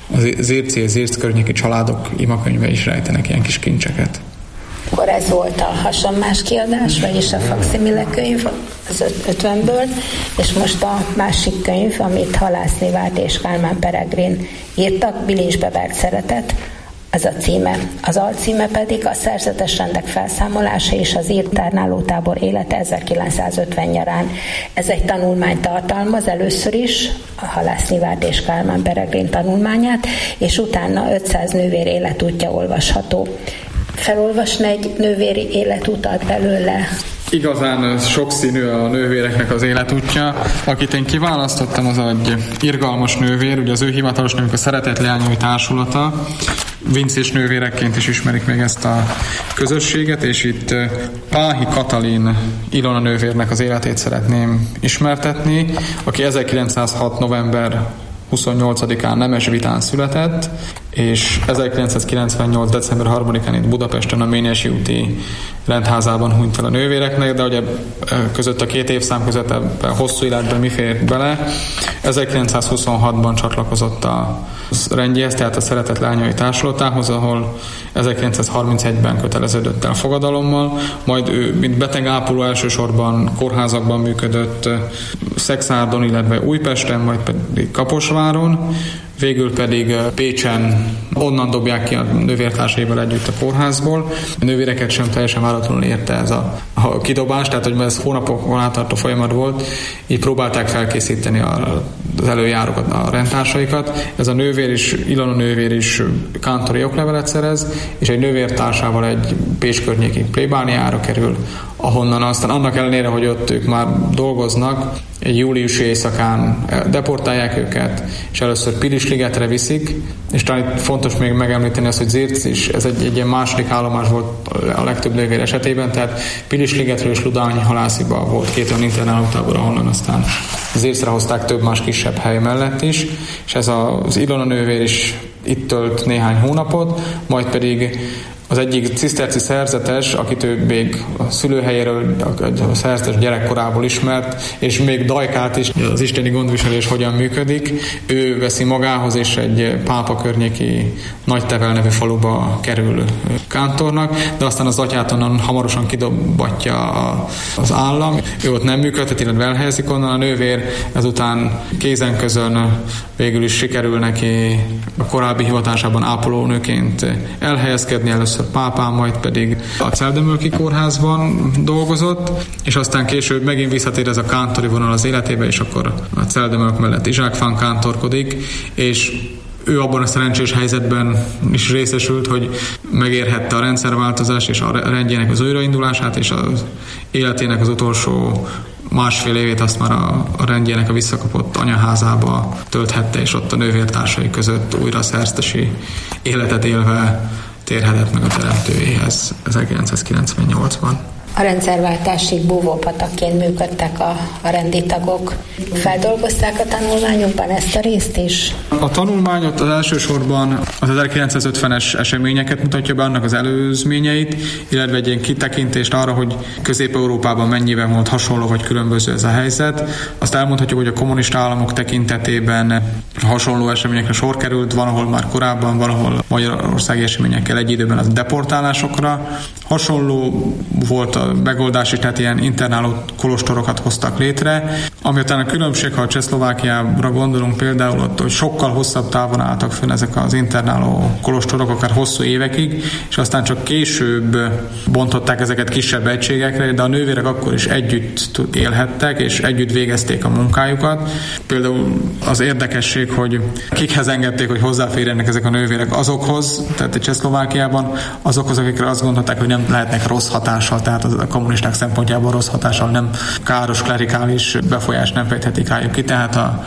az Irci, az Irc környéki családok imakönyve is rejtenek ilyen kis kincseket. Akkor ez volt a hasonmás kiadás, vagyis a Faximile könyv az ötvenből, és most a másik könyv, amit Halász Nivárd és Kálmán Peregrin írtak, Bilincsbe vert szeretet, az a címe. Az alcíme pedig a szerzetes rendek felszámolása és az internáló tábor élete ezerkilencszázötven nyarán. Ez egy tanulmányt tartalmaz, először is a Halász Nivárd és Kálmán Peregrin tanulmányát, és utána ötszáz nővér életútja olvasható. Felolvasni egy nővéri életutat belőle? Igazán sokszínű a nővéreknek az életútja. Akit én kiválasztottam, az egy irgalmas nővér, ugye az ő hivatalos nevük a Szeretett Leányai Társulata. Vincés nővérekként is ismerik még ezt a közösséget, és itt Páhi Katalin Ilona nővérnek az életét szeretném ismertetni, aki ezerkilencszázhat november huszonnyolcadikán Nemesvitán született, és ezerkilencszázkilencvennyolc december harmadikán itt Budapesten a Ményesi úti rendházában hunyt el a nővéreknek, de ugye között a két évszám között ebben hosszú életben mi fér bele. ezerkilencszázhuszonhatban csatlakozott a rendjéhez, tehát a Szeretett Leányai Társulatához, ahol ezerkilencszázharmincegyben köteleződött el fogadalommal, majd ő, mint betegápoló elsősorban kórházakban működött, Szexárdon, illetve Újpesten, majd pedig Kaposváron, végül pedig Pécsen onnan dobják ki a nővértársaival együtt a kórházból. A nővéreket sem teljesen váratlanul érte ez a, a kidobás, tehát hogy ez hónapokon áttartó folyamat volt, így próbálták felkészíteni a, az előjárókat, a rendtársaikat. Ez a nővér is, Ilona nővér is kántori oklevelet szerez, és egy nővértársával egy Pécs környéki plébániára kerül, ahonnan aztán annak ellenére, hogy ott ők már dolgoznak, egy júliusi éjszakán deportálják őket, és először Pilisligetre viszik, és talán itt fontos még megemlíteni azt, hogy Zirc is, ez egy, egy ilyen második állomás volt a legtöbb nővér esetében, tehát Pilisligetről és Ludányi Halásziba volt két olyan internálótábor, ahonnan aztán Zircre hozták több más kisebb hely mellett is, és ez az Ilona nővér is itt tölt néhány hónapot, majd pedig az egyik ciszterci szerzetes, akit ő még a szülőhelyéről, a szerzetes gyerekkorából ismert, és még Dajkát is, az isteni gondviselés hogyan működik, ő veszi magához, és egy Pápa környéki Nagytevel nevű faluba kerül kántornak, de aztán az atyát onnan hamarosan kidobatja az állam. Ő ott nem működhet, illetve elhelyezik onnan a nővér, ezután kézen közön végül is sikerül neki a korábbi hivatásában ápolónőként elhelyezkedni, először Pápán, majd pedig a Celldömölki kórházban dolgozott, és aztán később megint visszatér ez a kántori vonal az életébe, és akkor a Celldömölk mellett Izsákfán kántorkodik, és ő abban a szerencsés helyzetben is részesült, hogy megérhette a rendszerváltozás és a rendjének az újraindulását, és az életének az utolsó másfél évét azt már a, a rendjének a visszakapott anyaházába tölthette, és ott a nővértársai között újra szerztesi életet élve térhetett meg a teremtőjéhez ezerkilencszázkilencvennyolcban. A rendszerváltásig búvópatakként működtek a, a rendi tagok. Feldolgozták a tanulmányunkban ezt a részt is? A tanulmányot az elsősorban az ezerkilencszázötvenes eseményeket mutatja be, annak az előzményeit, illetve egy ilyen kitekintést arra, hogy Közép-Európában mennyivel volt hasonló vagy különböző ez a helyzet. Azt elmondhatjuk, hogy a kommunista államok tekintetében hasonló eseményekre sor került, van, ahol már korábban, van, ahol magyarországi eseményekkel egy időben az deportálásokra. Hasonló volt a megoldás is, tehát ilyen internáló kolostorokat hoztak létre. Ami utána a különbség, ha a Csehszlovákiára gondolunk például, ott, hogy sokkal hosszabb távon álltak fönn ezek az internáló kolostorok, akár hosszú évekig, és aztán csak később bontották ezeket kisebb egységekre, de a nővérek akkor is együtt élhettek, és együtt végezték a munkájukat. Például az érdekesség, hogy kikhez engedték, hogy hozzáférjenek ezek a nővérek azokhoz, tehát a Csehszlovákiában azokhoz, akikre azt gondolták, hogy nem lehetnek rossz hatással, tehát a kommunisták szempontjából rossz hatással, nem káros klerikális befolyást nem fejthetik rájuk ki, tehát a,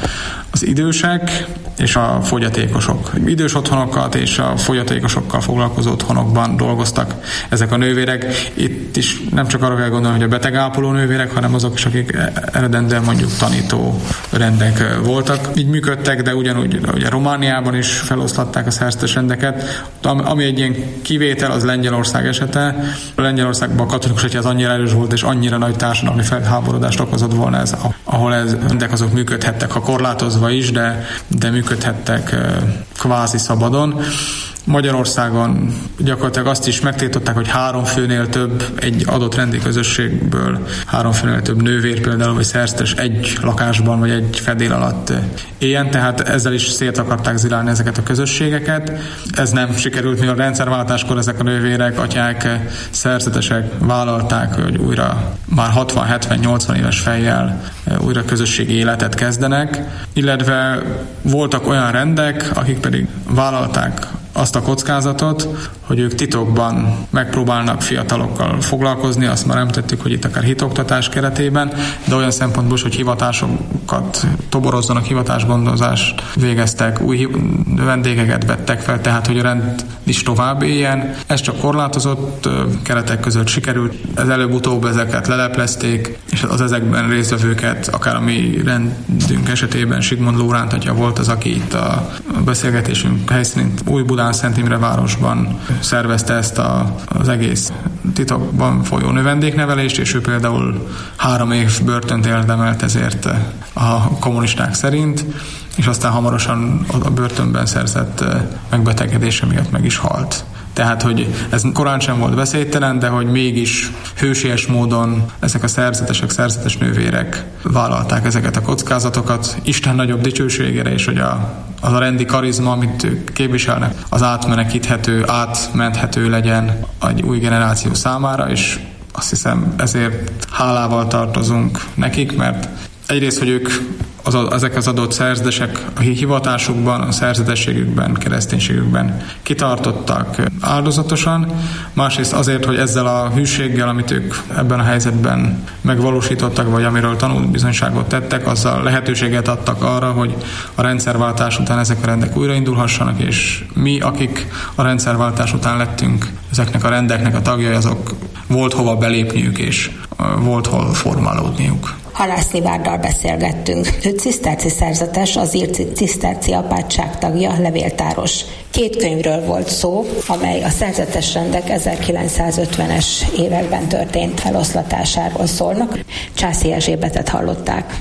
az idősek és a fogyatékosok. Idős otthonokat és a fogyatékosokkal foglalkozó otthonokban dolgoztak ezek a nővérek. Itt is nem csak arra kell gondolni, hogy a betegápoló nővérek, hanem azok is, akik eredendően mondjuk tanító rendek voltak. Így működtek, de ugyanúgy ugye Romániában is feloszlatták a szerzetes rendeket. Ami egy ilyen kivétel, az Lengyelország esete. Lengyelországban a katolikus egyház annyira erős volt, és annyira nagy társadalmi felháborodást okozott volna ez, ahol ez rendek azok működhettek, ha korlátozva is, de, de működhettek kvázi szabadon. Magyarországon gyakorlatilag azt is megtiltották, hogy három főnél több egy adott rendi közösségből, három főnél több nővér például, vagy szerzetes egy lakásban, vagy egy fedél alatt éljen, tehát ezzel is szét akarták zilálni ezeket a közösségeket. Ez nem sikerült, mivel a rendszerváltáskor ezek a nővérek, atyák, szerzetesek vállalták, hogy újra már hatvan, hetven, nyolcvan éves fejjel újra közösségi életet kezdenek, illetve voltak olyan rendek, akik pedig vállalták azt a kockázatot, hogy ők titokban megpróbálnak fiatalokkal foglalkozni, azt már említettük, hogy itt akár hitoktatás keretében, de olyan szempontból is, hogy hivatásokat toborozzanak, hivatásgondozást végeztek, új vendégeket vettek fel, tehát hogy a rend is tovább éljen. Ez csak korlátozott keretek között sikerült. Ez előbb-utóbb ezeket leleplezték, és az ezekben résztvevőket, akár a mi rendünk esetében Zsigmond Lóránt atya volt az, aki itt a beszélgetésünk helyszínén Új-Budán, Szent Imre városban szervezte ezt a, az egész titokban folyó növendéknevelést, és ő például három év börtönt érdemelt ezért a kommunisták szerint, és aztán hamarosan a börtönben szerzett megbetegedése miatt meg is halt. Tehát, hogy ez korán sem volt veszélytelen, de hogy mégis hősies módon ezek a szerzetesek, szerzetes nővérek vállalták ezeket a kockázatokat Isten nagyobb dicsőségére, és hogy a, az a rendi karizma, amit ők képviselnek, az átmenekíthető, átmenthető legyen egy új generáció számára, és azt hiszem ezért hálával tartozunk nekik, mert egyrészt, hogy ők az, ezek az adott szerzetesek a hivatásukban, a szerzetességükben, kereszténységükben kitartottak áldozatosan, másrészt azért, hogy ezzel a hűséggel, amit ők ebben a helyzetben megvalósítottak, vagy amiről tanúbizonyságot tettek, azzal lehetőséget adtak arra, hogy a rendszerváltás után ezek a rendek újraindulhassanak, és mi, akik a rendszerváltás után lettünk ezeknek a rendeknek a tagjai, azok volt hova belépniük, és volt hol formálódniuk. Halász Szilárddal beszélgettünk. Ő ciszterci szerzetes, az ír ciszterci apátság tagja, levéltáros. Két könyvről volt szó, amely a szerzetes rendek ezerkilencszázötvenes években történt eloszlatásáról szólnak. Császi Erzsébetet hallották.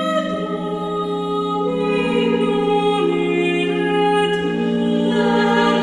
Love.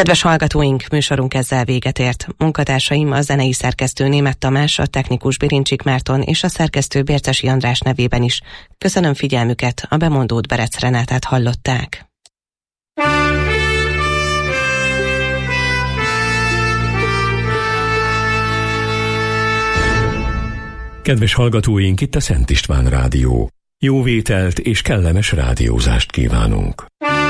Kedves hallgatóink, műsorunk ezzel véget ért. Munkatársaim a zenei szerkesztő Németh Tamás, a technikus Birincsik Márton és a szerkesztő Bércesi András nevében is. Köszönöm figyelmüket, a bemondót Berec Renátát hallották. Kedves hallgatóink, itt a Szent István Rádió. Jó vételt és kellemes rádiózást kívánunk.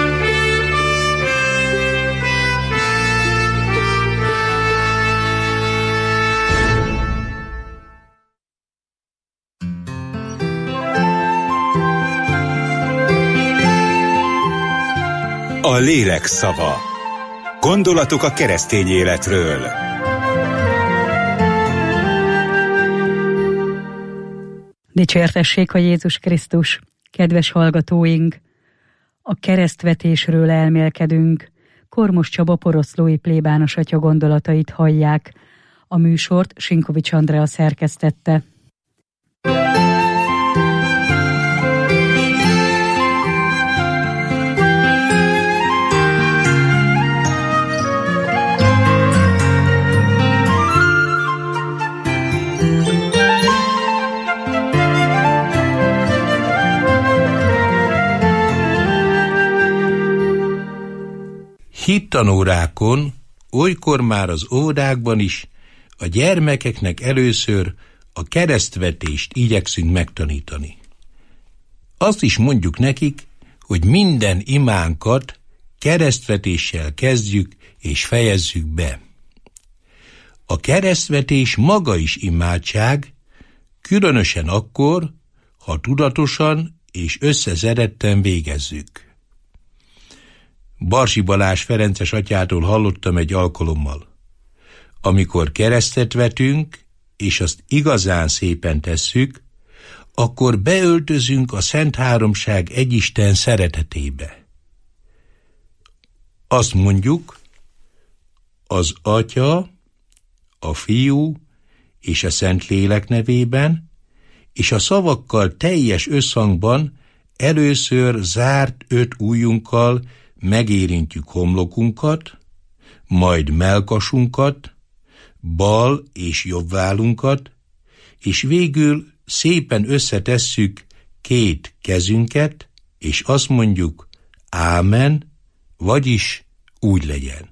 A lélek szava. Gondolatok a keresztény életről. Dicsértessék a Jézus Krisztus! Kedves hallgatóink! A keresztvetésről elmélkedünk. Kormos Csaba poroszlói plébános atya gondolatait hallják. A műsort Sinkovics Andrea szerkesztette. Hittanórákon, olykor már az órákban is a gyermekeknek először a keresztvetést igyekszünk megtanítani. Azt is mondjuk nekik, hogy minden imánkat keresztvetéssel kezdjük és fejezzük be. A keresztvetés maga is imádság, különösen akkor, ha tudatosan és összeszeretten végezzük. Barsi Balázs ferences atyától hallottam egy alkalommal. Amikor keresztet vetünk, és azt igazán szépen tesszük, akkor beöltözünk a Szent Háromság egyisten szeretetébe. Azt mondjuk, az Atya, a Fiú és a Szentlélek nevében, és a szavakkal teljes összhangban először zárt öt ujjunkkal megérintjük homlokunkat, majd mellkasunkat, bal és jobb vállunkat, és végül szépen összetesszük két kezünket, és azt mondjuk, ámen, vagyis úgy legyen.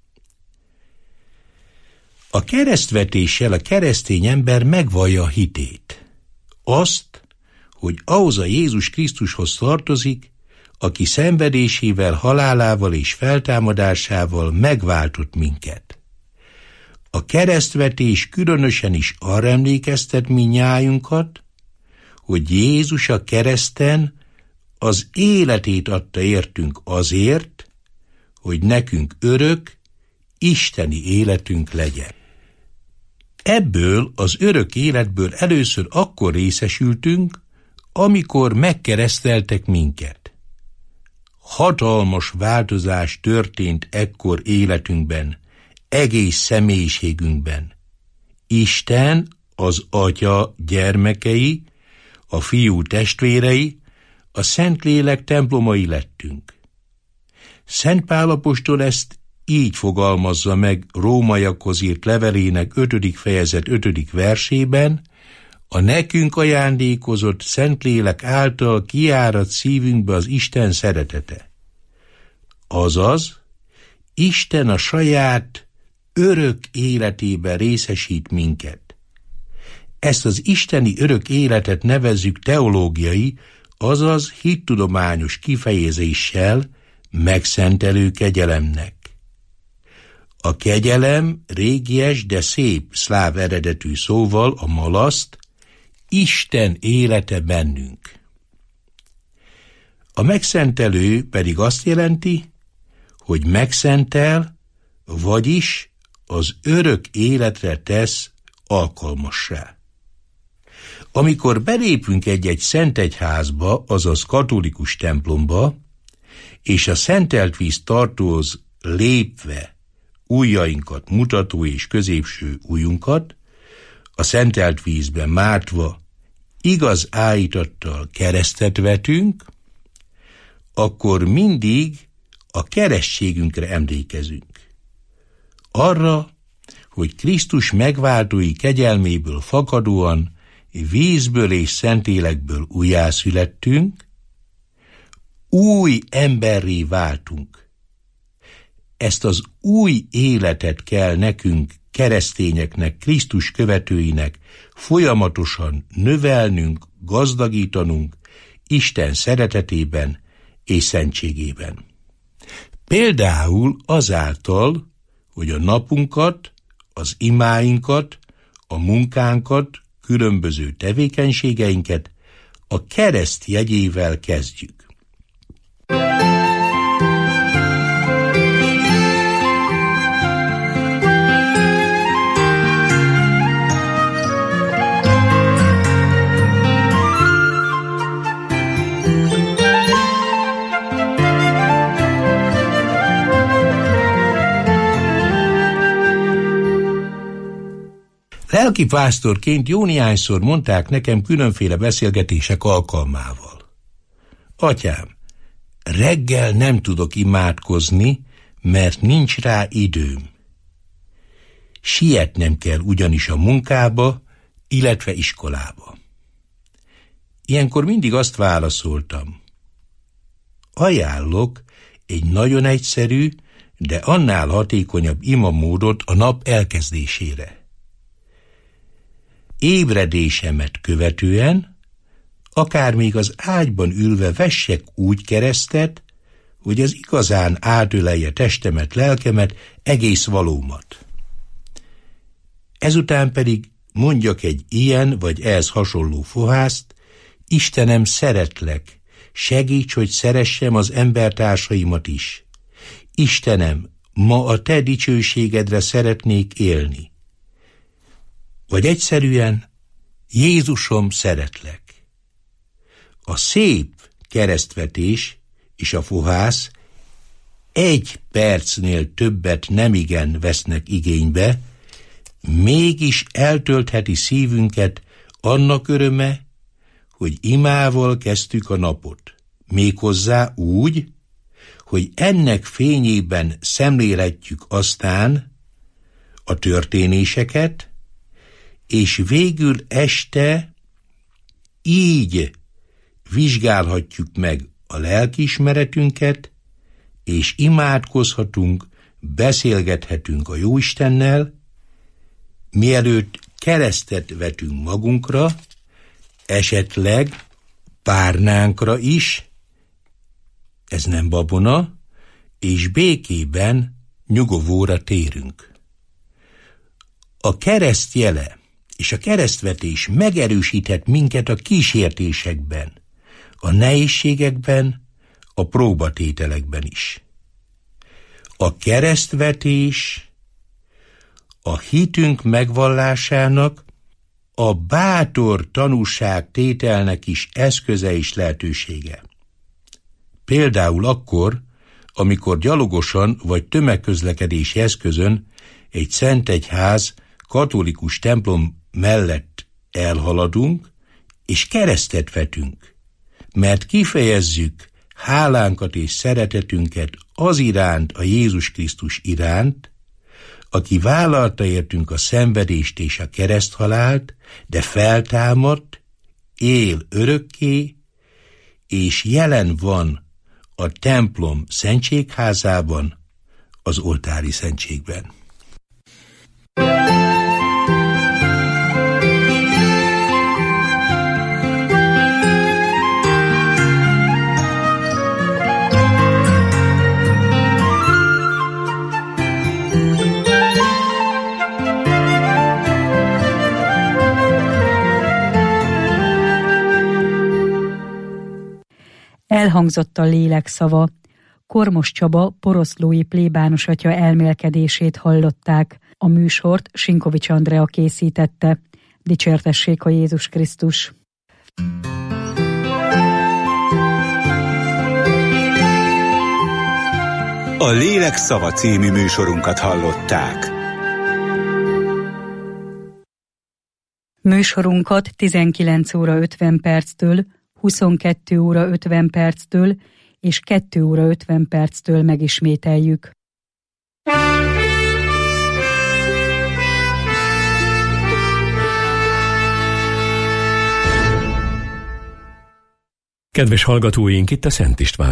A keresztvetéssel a keresztény ember megvallja a hitét. Azt, hogy ahhoz a Jézus Krisztushoz tartozik, aki szenvedésével, halálával és feltámadásával megváltott minket. A keresztvetés különösen is arra emlékeztet mindnyájunkat, hogy Jézus a kereszten az életét adta értünk azért, hogy nekünk örök, isteni életünk legyen. Ebből az örök életből először akkor részesültünk, amikor megkereszteltek minket. Hatalmas változás történt ekkor életünkben, egész személyiségünkben. Isten, az Atya gyermekei, a Fiú testvérei, a Szentlélek templomai lettünk. Szent Pál apostol ezt így fogalmazza meg Rómaiakhoz írt levelének ötödik fejezet ötödik versében, a nekünk ajándékozott Szentlélek által kiárad szívünkbe az Isten szeretete. Azaz, Isten a saját örök életében részesít minket. Ezt az isteni örök életet nevezzük teológiai, azaz hittudományos kifejezéssel megszentelő kegyelemnek. A kegyelem régies, de szép szláv eredetű szóval a malaszt, Isten élete bennünk. A megszentelő pedig azt jelenti, hogy megszentel, vagyis az örök életre tesz alkalmassá. Amikor belépünk egy-egy szentegyházba, azaz katolikus templomba, és a szentelt víz tartóhoz lépve ujjainkat mutató és középső ujjunkat, a szentelt vízben mártva igaz áhítattal keresztet vetünk, akkor mindig a keresztségünkre emlékezünk. arra, hogy Krisztus megváltói kegyelméből fakadóan, vízből és Szentlélekből újjászülettünk, új emberré váltunk. Ezt az új életet kell nekünk, keresztényeknek, Krisztus követőinek folyamatosan növelnünk, gazdagítanunk Isten szeretetében és szentségében. Például azáltal, hogy a napunkat, az imáinkat, a munkánkat, különböző tevékenységeinket a kereszt jegyével kezdjük. Lelkipásztorként jó néhányszor mondták nekem különféle beszélgetések alkalmával: Atyám, reggel nem tudok imádkozni, mert nincs rá időm. Sietnem kell ugyanis a munkába, illetve iskolába. Ilyenkor mindig azt válaszoltam: ajánlok egy nagyon egyszerű, de annál hatékonyabb imamódot a nap elkezdésére. Ébredésemet követően, akár még az ágyban ülve vessek úgy keresztet, hogy az igazán átölelje testemet, lelkemet, egész valómat. Ezután pedig mondjak egy ilyen vagy ehhez hasonló fohászt: Istenem, szeretlek, segíts, hogy szeressem az embertársaimat is. Istenem, ma a te dicsőségedre szeretnék élni. Vagy egyszerűen: Jézusom, szeretlek. A szép keresztvetés és a fohász egy percnél többet nemigen vesznek igénybe, mégis eltöltheti szívünket annak öröme, hogy imával kezdtük a napot, méghozzá úgy, hogy ennek fényében szemlélhetjük aztán a történéseket, és végül este így vizsgálhatjuk meg a lelkiismeretünket, és imádkozhatunk, beszélgethetünk a Jóistennel, mielőtt keresztet vetünk magunkra, esetleg párnánkra is, ez nem babona, és békében nyugovóra térünk. A kereszt jele és a keresztvetés megerősíthet minket a kísértésekben, a nehézségekben, a próbatételekben is. A keresztvetés a hitünk megvallásának, a bátor tanúságtételnek is eszköze és lehetősége. Például akkor, amikor gyalogosan vagy tömegközlekedési eszközön egy szentegyház katolikus templom mellett elhaladunk, és keresztet vetünk, mert kifejezzük hálánkat és szeretetünket az iránt, a Jézus Krisztus iránt, aki vállalta értünk a szenvedést és a kereszthalált, de feltámadt, él örökké, és jelen van a templom szentségházában, az oltári szentségben. Elhangzott a lélek szava. Kormos Csaba poroszlói plébános atya elmélkedését hallották. A műsort Sinkovics Andrea készítette. Dicsértessék a Jézus Krisztus! A Lélek szava című műsorunkat hallották. Műsorunkat tizenkilenc óra ötven perctől, huszonkettő óra ötven perctől és kettő óra ötven perctől megismételjük. Kedves hallgatóink, itt a Szent István